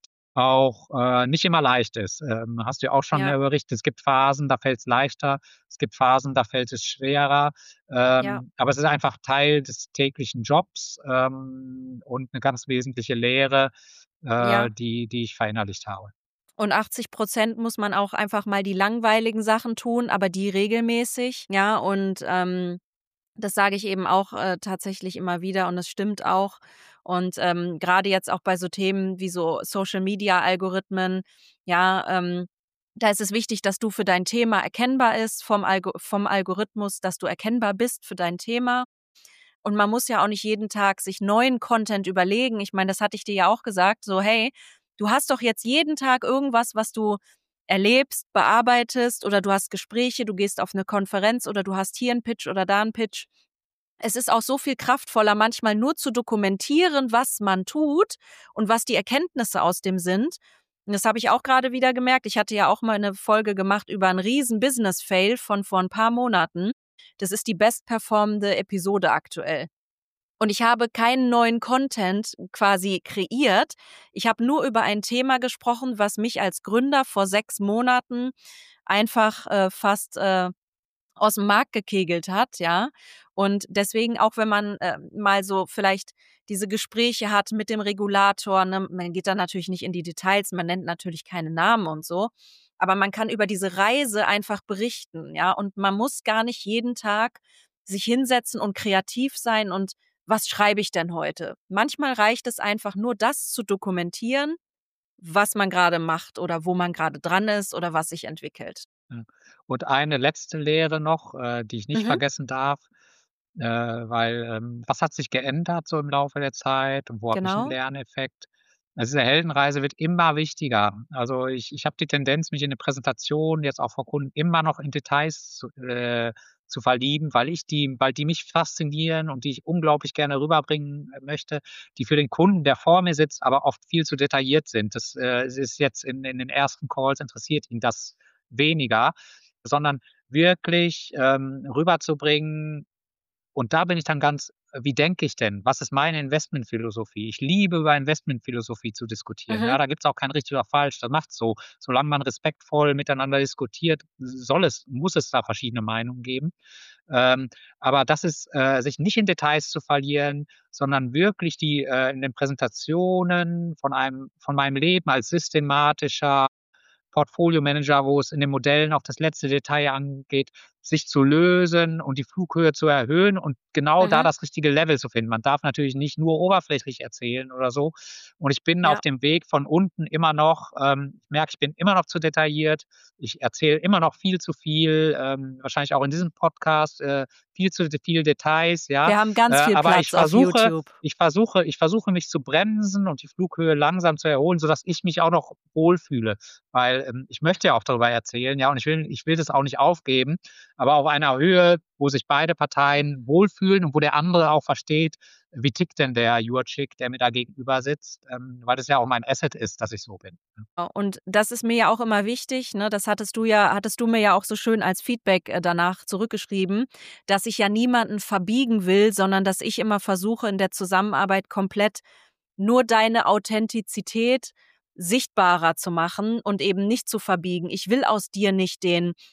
Auch, äh, nicht immer leicht ist. Ähm, hast du ja auch schon, Ja. äh, berichtet. Es gibt Phasen, da fällt's leichter. Es gibt Phasen, da fällt es schwerer. Ja. Ähm, aber es ist einfach Teil des täglichen Jobs, ähm, und 'ne ganz wesentliche Lehre, äh, Ja. die die ich verinnerlicht habe. Und achtzig Prozent muss man auch einfach mal die langweiligen Sachen tun, aber die regelmäßig, ja? Und, ähm, das sage ich eben auch, äh, tatsächlich immer wieder und das stimmt auch. Und, ähm, grade jetzt auch bei so Themen wie so Social-Media-Algorithmen, ja, ähm, da ist es wichtig, dass du für dein Thema erkennbar ist vom Algo vom Algorithmus, dass du erkennbar bist für dein Thema. Und man muss ja auch nicht jeden Tag sich neuen Content überlegen. Ich meine, das hatte ich dir ja auch gesagt, so: „Hey, du hast doch jetzt jeden Tag irgendwas, was du erlebst, bearbeitest oder du hast Gespräche, du gehst auf 'ne Konferenz oder du hast hier 'n Pitch oder da 'n Pitch.“ Es ist auch so viel kraftvoller, manchmal nur zu dokumentieren, was man tut und was die Erkenntnisse aus dem sind. Und das habe ich auch grade wieder gemerkt. Ich hatte ja auch mal 'ne Folge gemacht über 'n riesen Business-Fail von vor 'n paar Monaten. Das ist die bestperformende Episode aktuell. Und ich habe keinen neuen Content quasi kreiert. Ich habe nur über ein Thema gesprochen, was mich als Gründer vor sechs Monaten einfach, äh, fast, äh, aus'm Markt gekegelt hat, ja? Und deswegen, auch wenn man, äh, mal so vielleicht diese Gespräche hat mit dem Regulator, ne? Man geht da natürlich nicht in die Details, man nennt natürlich keine Namen und so. Aber man kann über diese Reise einfach berichten, ja? Und man muss gar nicht jeden Tag sich hinsetzen und kreativ sein und: „Was schreibe ich denn heute?“ Manchmal reicht es einfach nur, das zu dokumentieren, was man grade macht oder wo man grade dran ist oder was sich entwickelt. Ja. Und eine letzte Lehre noch, äh, die ich nicht Mhm. vergessen darf, äh, weil, ähm was hat sich geändert so im Laufe der Zeit und wo habe ich 'n Genau. Lerneffekt? Also, diese Heldenreise wird immer wichtiger. Also, ich ich habe die Tendenz, mich in 'ne Präsentation, jetzt auch vor Kunden, immer noch in Details zu äh, zu verlieben, weil ich die weil die mich faszinieren und die ich unglaublich gerne rüberbringen, äh, möchte, die für den Kunden, der vor mir sitzt, aber oft viel zu detailliert sind. Das, äh, es ist jetzt in in den ersten Calls interessiert ihn das weniger, sondern wirklich, ähm, rüberzubringen und da bin ich dann ganz äh, wie denke ich denn? Was ist meine Investmentphilosophie? Ich liebe, über Investmentphilosophie zu diskutieren. Mhm. Ja, da gibt's auch kein richtig oder falsch. Das macht's so. Solange man respektvoll miteinander diskutiert, s soll es muss es da verschiedene Meinungen geben. Ähm, aber das ist, äh sich nicht in Details zu verlieren, sondern wirklich die, äh in den Präsentationen von einem von meinem Leben als systematischer Portfoliomanager, wo es in den Modellen auf das letzte Detail angeht, sich zu lösen und die Flughöhe zu erhöhen und genau da Mhm. das richtige Level zu finden. Man darf natürlich nicht nur oberflächlich erzählen oder so. Und ich bin auf Ja. dem Weg von unten immer noch ähm, ich merke, ich bin immer noch zu detailliert. Ich erzähle immer noch viel zu viel, ähm, wahrscheinlich auch in diesem Podcast, äh, viel zu de viel Details, ja? Wir haben Äh, ganz viel aber ich Platz auf versuche YouTube. ich versuche ich versuche mich zu bremsen und die Flughöhe langsam zu erholen, sodass ich mich auch noch wohlfühle. Weil, ähm, ich möchte ja auch darüber erzählen, ja, und ich will ich will das auch nicht aufgeben, aber auf einer Höhe, wo sich beide Parteien wohlfühlen und wo der andere auch versteht: „Wie tickt denn der Yurcik, der mir da gegenüber sitzt?“ Ähm, weil das ja auch mein Asset ist, dass ich so bin, ne? Äh, und das ist mir ja auch immer wichtig, ne? Das hattest du ja hattest du mir ja auch so schön als Feedback, äh, danach zurückgeschrieben, dass ich ja niemanden verbiegen will, sondern dass ich immer versuche, in der Zusammenarbeit komplett nur deine Authentizität sichtbarer zu machen und eben nicht zu verbiegen. Ich will aus dir nicht den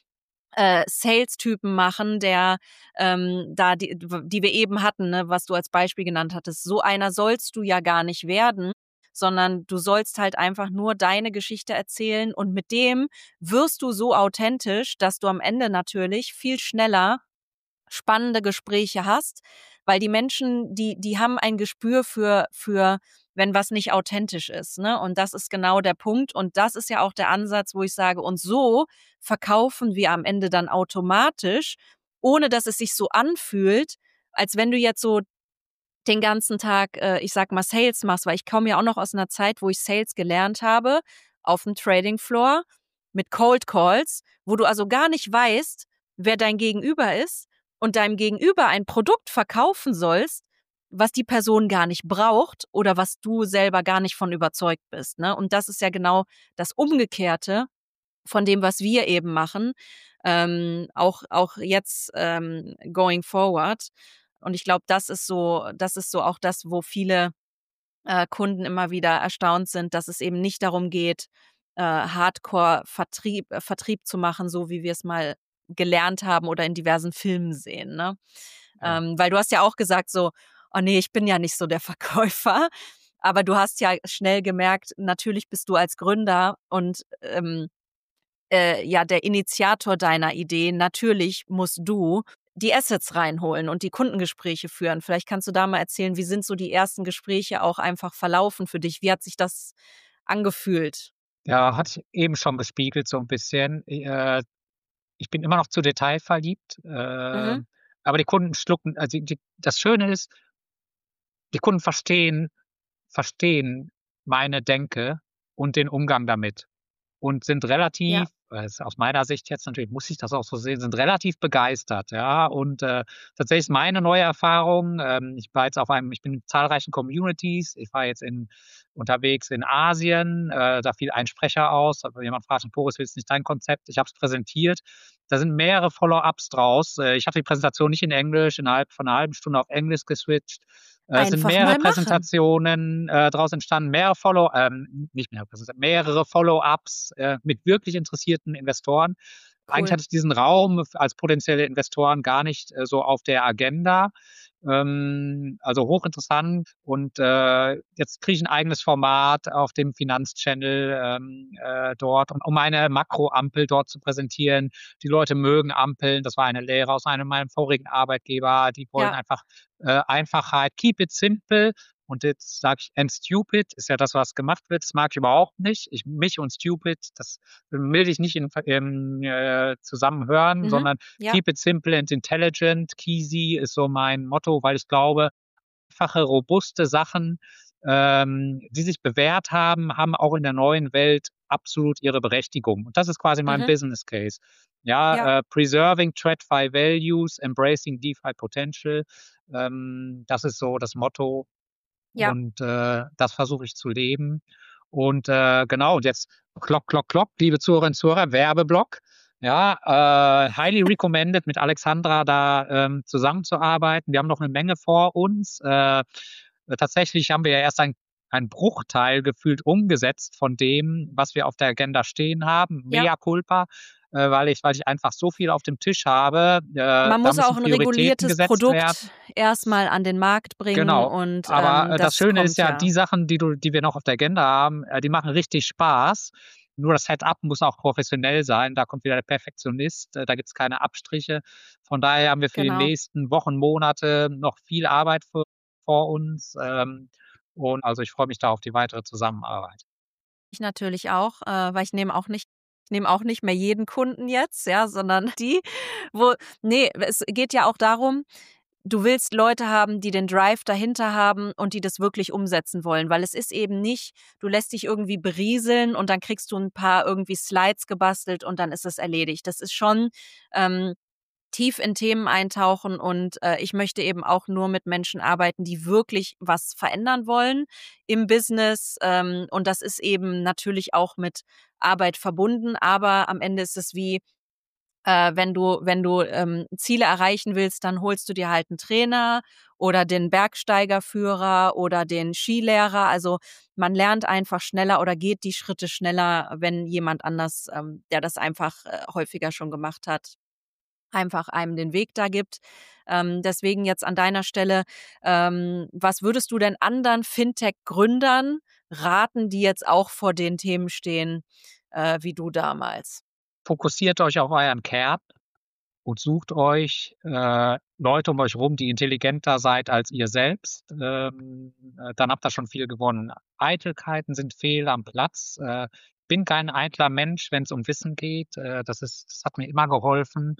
äh, Sales-Typen machen, der ähm, da die, die wir eben hatten, ne, was du als Beispiel genannt hattest. So einer sollst du ja gar nicht werden, sondern du sollst halt einfach nur deine Geschichte erzählen und mit dem wirst du so authentisch, dass du am Ende natürlich viel schneller spannende Gespräche hast, weil die Menschen, die die haben ein Gespür für für wenn was nicht authentisch ist, ne? Und das ist genau der Punkt und das ist ja auch der Ansatz, wo ich sage, und so verkaufen wir am Ende dann automatisch, ohne dass es sich so anfühlt, als wenn du jetzt so den ganzen Tag, äh, ich sag mal, Sales machst, weil ich komme ja auch noch aus einer Zeit, wo ich Sales gelernt habe auf dem Trading Floor mit Cold Calls, wo du also gar nicht weißt, wer dein Gegenüber ist und deinem Gegenüber ein Produkt verkaufen sollst, was die Person gar nicht braucht oder was du selber gar nicht von überzeugt bist, ne? Und das ist ja genau das Umgekehrte von dem, was wir eben machen, ähm, auch auch jetzt ähm, going forward. Und ich glaube, das ist so, das ist so auch das, wo viele äh, Kunden immer wieder erstaunt sind, dass es eben nicht darum geht, äh, Hardcore-Vertrieb äh, Vertrieb zu machen, so wie wir es mal gelernt haben oder in diversen Filmen sehen, ne? Ja. Ähm, weil du hast ja auch gesagt so, oh nee, ich bin ja nicht so der Verkäufer. Aber du hast ja schnell gemerkt, natürlich bist du als Gründer und ähm, äh, ja der Initiator deiner Idee. Natürlich musst du die Assets reinholen und die Kundengespräche führen. Vielleicht kannst du da mal erzählen, wie sind so die ersten Gespräche auch einfach verlaufen für dich? Wie hat sich das angefühlt? Ja, hatte ich eben schon gespiegelt so ein bisschen. Äh, ich bin immer noch zu detailverliebt, Mhm. ähm, aber die Kunden schlucken also, die das Schöne ist, die Kunden verstehen verstehen meine Denke und den Umgang damit und sind Ja. relativ äh, ist aus meiner Sicht jetzt natürlich muss ich das auch so sehen, sind relativ begeistert, ja. Und, äh, tatsächlich ist meine neue Erfahrung, ähm, ich war jetzt auf einem ich bin in zahlreichen Communities. Ich war jetzt in unterwegs in Asien, äh, da fiel ein Sprecher aus, aber jemand fragte: „Boris, wie ist nicht dein Konzept?“ Ich habe es präsentiert. Da sind mehrere Follow-ups draus. Äh, ich hatte die Präsentation nicht in Englisch, innerhalb von 'ner halben Stunde auf Englisch geswitcht. Äh, es sind Einfach mehrere mal machen. Präsentationen, äh, draus entstanden, mehrere Follow ähm, nicht mehrere Präsenta mehrere Follow-ups, äh, mit wirklich interessierten Investoren. Eigentlich Cool. hatte ich diesen Raum f als potenzielle Investoren gar nicht, äh, so auf der Agenda. Ähm, also hochinteressant und, äh, jetzt kriege ich 'n eigenes Format auf dem Finanzchannel, ähm, äh, dort, um um meine Makroampel dort zu präsentieren. Die Leute mögen Ampeln. Das war eine Lehre aus einem meinem vorigen Arbeitgeber. Die wollen Ja. einfach, äh, Einfachheit. Keep it simple. Und jetzt sage ich and stupid ist ja das, was gemacht wird. Das mag ich überhaupt nicht. Ich mich und stupid, das will ich nicht in ähm, äh, zusammen hören, Mhm. sondern Ja. keep it simple and intelligent. Keezy ist so mein Motto, weil ich glaube, einfache, robuste Sachen, ähm, die sich bewährt haben, haben auch in der neuen Welt absolut ihre Berechtigung. Und das ist quasi mein Mhm. Business Case. Ja. Ja, äh, preserving TradFi Values, embracing DeFi Potential. Ähm, das ist so das Motto Ja. und, äh, das versuche ich zu leben. Und, äh, genau, und jetzt Klock, Klock, Klock, liebe Zuhörerinnen und Zuhörer, Werbeblock. Ja, äh, highly recommended, mit Alexandra da, ähm, zusammenzuarbeiten. Wir haben noch 'ne Menge vor uns. Äh, tatsächlich haben wir ja erst ein einen Bruchteil gefühlt umgesetzt von dem, was wir auf der Agenda stehen haben. Ja. Mea culpa, äh, weil ich weil ich einfach so viel auf dem Tisch habe. Äh, Man da muss müssen auch 'n Prioritäten reguliertes gesetzt werden. Produkt erst mal an den Markt bringen Genau. und, Aber, ähm, äh, das das Schöne ist kommt ja, ja. die Sachen, die du die wir noch auf der Agenda haben, äh, die machen richtig Spaß. Nur das Setup muss auch professionell sein. Da kommt wieder der Perfektionist. Äh, da gibt's keine Abstriche. Von daher haben wir für die Genau. nächsten Wochen, Monate noch viel Arbeit vor vor uns. Ähm, und also, ich freue mich da auf die weitere Zusammenarbeit. Ich natürlich auch, äh, weil ich nehme auch nicht ich nehme auch nicht mehr jeden Kunden jetzt, ja, sondern die, wo ne, es geht ja auch darum, du willst Leute haben, die den Drive dahinter haben und die das wirklich umsetzen wollen, weil es ist eben nicht, du lässt dich irgendwie berieseln und dann kriegst du 'n paar irgendwie Slides gebastelt und dann ist es erledigt. Das ist schon, ähm, tief in Themen eintauchen und, äh, ich möchte eben auch nur mit Menschen arbeiten, die wirklich was verändern wollen im Business. Ähm, und das ist eben natürlich auch mit Arbeit verbunden, aber am Ende ist es wie Äh, wenn du wenn du, ähm, Ziele erreichen willst, dann holst du dir halt einen Trainer oder den Bergsteigerführer oder den Skilehrer. Also, man lernt einfach schneller oder geht die Schritte schneller, wenn jemand anders, ähm, der das einfach, äh, häufiger schon gemacht hat, einfach einem den Weg da gibt. Ähm, deswegen jetzt an deiner Stelle, ähm, was würdest du denn anderen Fintech-Gründern raten, die jetzt auch vor den Themen stehen, äh, wie du damals? Fokussiert euch auf euren Kern und sucht euch, äh, Leute um euch rum, die intelligenter seid als ihr selbst. Ähm, äh, dann habt ihr schon viel gewonnen. Eitelkeiten sind fehl am Platz. Äh, bin kein eitler Mensch, wenn es um Wissen geht. Äh, das ist das hat mir immer geholfen.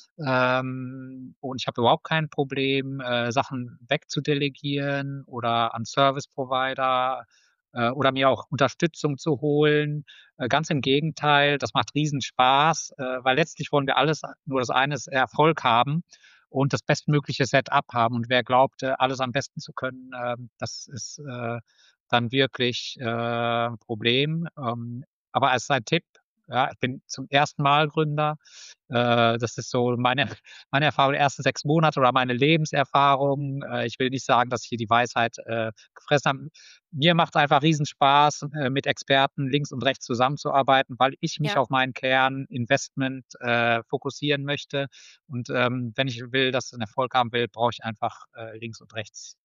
Ähm, und ich habe überhaupt kein Problem, äh, Sachen wegzudelegieren oder an Service Provider, äh, oder mir auch Unterstützung zu holen. Äh, ganz im Gegenteil, das macht Riesenspaß, äh, weil letztlich wollen wir alles nur das eine ist Erfolg haben und das bestmögliche Setup haben. Und wer glaubt, äh, alles am besten zu können, ähm, das ist, äh, dann wirklich, äh, 'n Problem. Ähm, aber als ein Tipp, ja, ich bin zum ersten Mal Gründer. Äh, das ist so meine meine Erfahrung der ersten sechs Monate oder meine Lebenserfahrung. Äh, ich will nicht sagen, dass ich hier die Weisheit, äh, gefressen habe. Mir macht's einfach Riesenspaß, äh, mit Experten links und rechts zusammenzuarbeiten, weil ich mich Ja. auf meinen Kern Investment, äh, fokussieren möchte. Und, ähm, wenn ich will, dass es 'n Erfolg haben will, brauche ich einfach, äh, links und rechts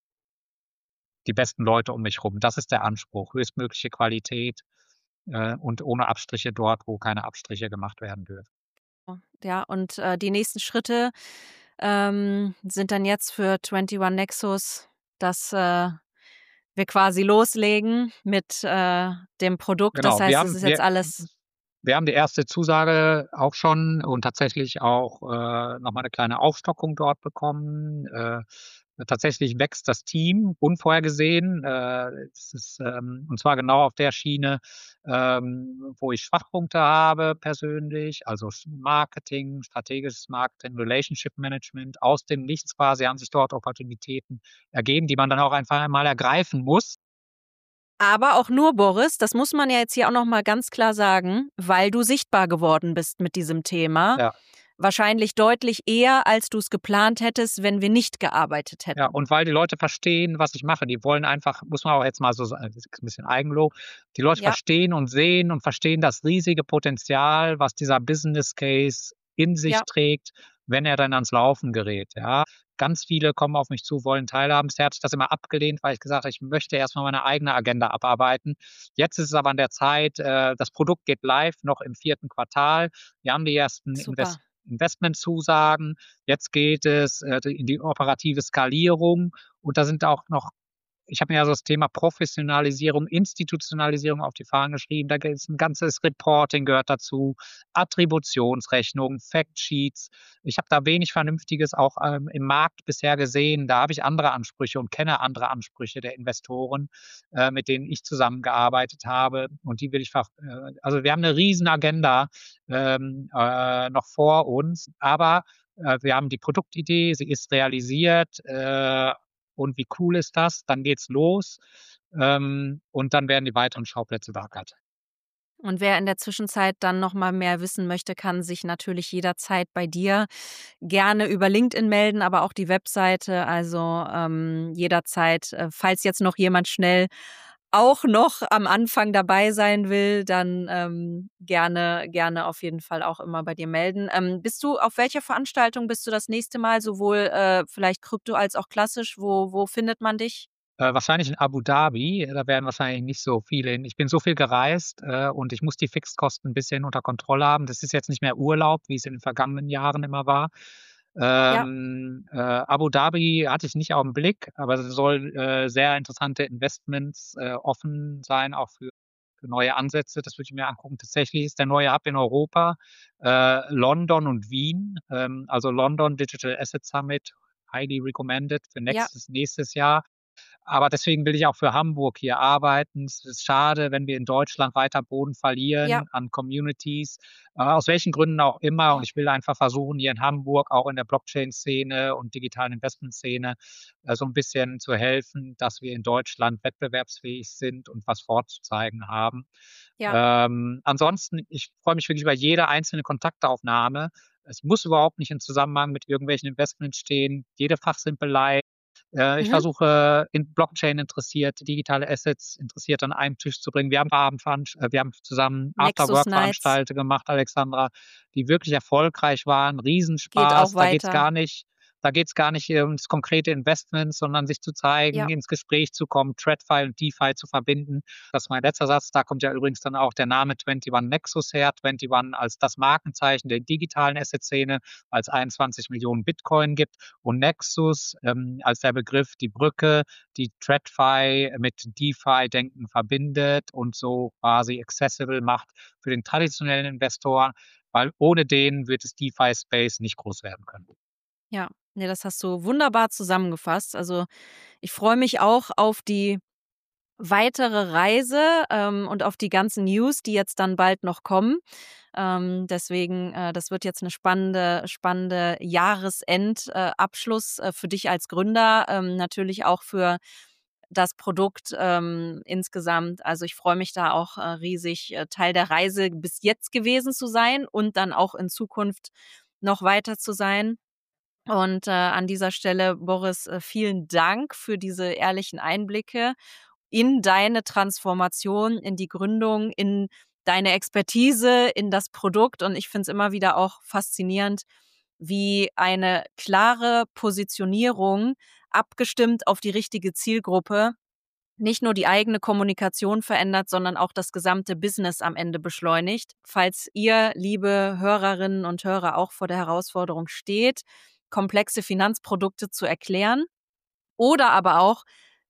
die besten Leute um mich rum. Das ist der Anspruch, höchstmögliche Qualität, äh, und ohne Abstriche dort, wo keine Abstriche gemacht werden dürfen. Ja, und, äh, die nächsten Schritte, ähm, sind dann jetzt für Twenty One Nexus, dass, äh, wir quasi loslegen mit, äh, dem Produkt. Das Genau, wir heißt, es haben ist jetzt wir alles wir haben die erste Zusage auch schon und tatsächlich auch, äh, noch mal 'ne kleine Aufstockung dort bekommen. Äh, tatsächlich wächst das Team unvorhergesehen. Äh, es ist, ähm und zwar genau auf der Schiene, ähm, wo ich Schwachpunkte habe persönlich, also sch Marketing, strategisches Marketing, Relationship Management. Aus dem Nichts quasi haben sich dort Opportunitäten ergeben, die man dann auch einfach einmal ergreifen muss. aber auch nur, Boris, das muss man ja jetzt hier auch noch mal ganz klar sagen, weil du sichtbar geworden bist mit diesem Thema. Ja. Wahrscheinlich deutlich eher, als du's geplant hättest, wenn wir nicht gearbeitet Ja, hätten. und weil die Leute verstehen, was ich mache. Die wollen einfach muss man auch jetzt mal so sa das ist 'n bisschen Eigenlob. Die Leute Ja. verstehen und sehen und verstehen das riesige Potenzial, was dieser Business Case in sich Ja. trägt, wenn er dann ans Laufen gerät, ja. Ganz viele kommen auf mich zu, wollen teilhaben. Bisher hatte ich das immer abgelehnt, weil ich gesagt habe: „Ich möchte erst mal meine eigene Agenda abarbeiten.“ Jetzt ist es aber an der Zeit, äh das Produkt geht live noch im vierten Quartal. Wir haben die ersten Invest Super. Investmentzusagen. Jetzt geht es, äh, in die operative Skalierung und da sind auch noch ich habe mir ja so das Thema Professionalisierung, Institutionalisierung auf die Fahnen geschrieben. Da gibt's 'n ganzes Reporting gehört dazu, Attributionsrechnungen, Factsheets. Ich habe da wenig Vernünftiges auch, ähm, im Markt bisher gesehen. Da habe ich andere Ansprüche und kenne andere Ansprüche der Investoren, äh, mit denen ich zusammengearbeitet habe und die will ich fach äh, also wir haben 'ne Riesenagenda, ähm, äh, noch vor uns, aber, äh, wir haben die Produktidee, sie ist realisiert, äh, und wie cool ist das? Dann geht's los, ähm, und dann werden die weiteren Schauplätze beackert. Und wer in der Zwischenzeit dann noch mal mehr wissen möchte, kann sich natürlich jederzeit bei dir gerne über LinkedIn melden, aber auch die Webseite. Also, ähm, jederzeit, äh, falls jetzt noch jemand schnell auch noch am Anfang dabei sein will, dann, ähm, gerne gerne auf jeden Fall auch immer bei dir melden. Ähm, bist du auf welcher Veranstaltung bist du das nächste Mal, sowohl, äh, vielleicht Krypto als auch klassisch? Wo wo findet man dich? Äh, wahrscheinlich in Abu Dhabi. Da werden wahrscheinlich nicht so viele hin. Ich bin so viel gereist, äh, und ich muss die Fixkosten 'n bisschen unter Kontrolle haben. Das ist jetzt nicht mehr Urlaub, wie es in den vergangenen Jahren immer war. Ja. Ähm, äh, Abu Dhabi hatte ich nicht aufm Blick, aber es soll, äh, sehr interessante Investments, äh, offen sein, auch für für neue Ansätze. Das würde ich mir angucken. Tatsächlich ist der neue Hub in Europa, äh, London und Wien. Ähm, also London Digital Asset Summit, highly recommended für Ja. nächstes nächstes Jahr. Aber deswegen will ich auch für Hamburg hier arbeiten. Es ist schade, wenn wir in Deutschland weiter Boden Ja. verlieren an Communities, äh, aus welchen Gründen auch immer. Und ich will einfach versuchen, hier in Hamburg auch in der Blockchain-Szene und digitalen Investment-Szene, äh, so 'n bisschen zu helfen, dass wir in Deutschland wettbewerbsfähig sind und was vorzuzeigen haben. Ja. Ähm, ansonsten, ich freue mich wirklich über jede einzelne Kontaktaufnahme. Es muss überhaupt nicht in Zusammenhang mit irgendwelchen Investments stehen. Jede Fachsimpelei. Äh, ich Mhm. versuche, in Blockchain interessiert, digitale Assets interessiert an einen Tisch zu bringen. Wir haben Abendveranst äh, wir haben zusammen Nexus Nights. After-Work-Veranstaltungen gemacht, Alexandra, die wirklich erfolgreich waren. Geht auch Riesenspaß. Da geht's weiter. gar nicht da geht's gar nicht ums konkrete Investment, sondern sich zu zeigen, Ja. ins Gespräch zu kommen, TradFi und DeFi zu verbinden. Das ist mein letzter Satz. Da kommt ja übrigens dann auch der Name einundzwanzig Nexus her. einundzwanzig als das Markenzeichen der digitalen Asset-Szene, weil es einundzwanzig Millionen Bitcoin gibt und Nexus ähm, als der Begriff die Brücke, die TradFi mit DeFi-Denken verbindet und so quasi accessible macht für den traditionellen Investor, weil ohne den wird das DeFi-Space nicht groß werden können. Ja, ne, das hast du wunderbar zusammengefasst. Also, ich freue mich auch auf die weitere Reise, ähm, und auf die ganzen News, die jetzt dann bald noch kommen. Ähm, deswegen, äh, das wird jetzt eine spannende spannende Jahresend äh, Abschluss, äh, für dich als Gründer, ähm, natürlich auch für das Produkt, ähm, insgesamt. Also, ich freue mich da auch, äh, riesig, äh, Teil der Reise bis jetzt gewesen zu sein und dann auch in Zukunft noch weiter zu sein. Und, äh, an dieser Stelle, Boris, äh, vielen Dank für diese ehrlichen Einblicke in deine Transformation, in die Gründung, in deine Expertise, in das Produkt. Und ich finde es immer wieder auch faszinierend, wie eine klare Positionierung, abgestimmt auf die richtige Zielgruppe, nicht nur die eigene Kommunikation verändert, sondern auch das gesamte Business am Ende beschleunigt. Falls ihr, liebe Hörerinnen und Hörer, auch vor der Herausforderung steht, komplexe Finanzprodukte zu erklären oder aber auch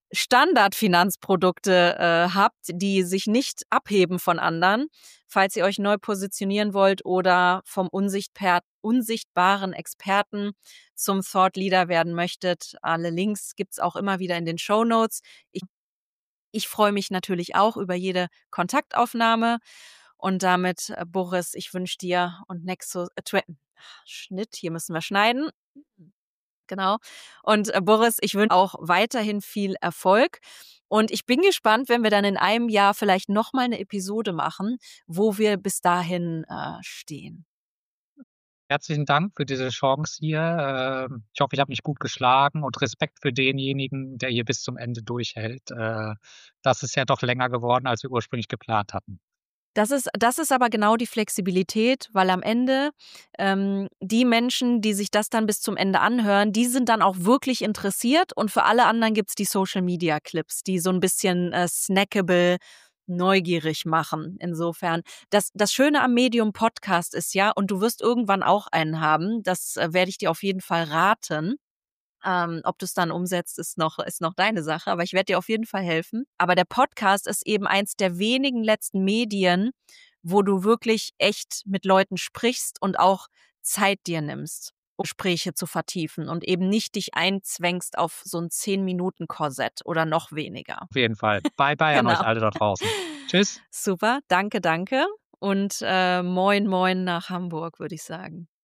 Standardfinanzprodukte äh, habt, die sich nicht abheben von anderen, falls ihr euch neu positionieren wollt oder vom unsichtbar unsichtbaren Experten zum Thought Leader werden möchtet. Alle Links gibt's auch immer wieder in den Shownotes. Ich ich freue mich natürlich auch über jede Kontaktaufnahme und damit, äh, Boris, ich wünsche dir und Nexus äh, twe Schnitt, hier müssen wir schneiden. Genau. Und, äh, Boris, ich wünsche auch weiterhin viel Erfolg. Und ich bin gespannt, wenn wir dann in einem Jahr vielleicht noch mal 'ne Episode machen, wo wir bis dahin, äh, stehen. Herzlichen Dank für diese Chance hier. Ähm, ich hoffe, ich habe mich gut geschlagen und Respekt für denjenigen, der hier bis zum Ende durchhält. Äh, das ist ja doch länger geworden, als wir ursprünglich geplant hatten. Das ist das ist aber genau die Flexibilität, weil am Ende, ähm, die Menschen, die sich das dann bis zum Ende anhören, die sind dann auch wirklich interessiert und für alle anderen gibt's die Social-Media-Clips, die so 'n bisschen, äh, snackable neugierig machen. Insofern das das Schöne am Medium Podcast ist ja und du wirst irgendwann auch einen haben, das, äh, werde ich dir auf jeden Fall raten. Ähm, ob du's dann umsetzt, ist noch ist noch deine Sache, aber ich werde dir auf jeden Fall helfen. Aber der Podcast ist eben eins der wenigen letzten Medien, wo du wirklich echt mit Leuten sprichst und auch Zeit dir nimmst, um Gespräche zu vertiefen und eben nicht dich einzwängst auf so 'n zehn Minuten Korsett oder noch weniger. Auf jeden Fall. Bye, bye an Genau. euch alle da draußen. Tschüss. Super, danke, danke und, äh, moin moin nach Hamburg, würde ich sagen.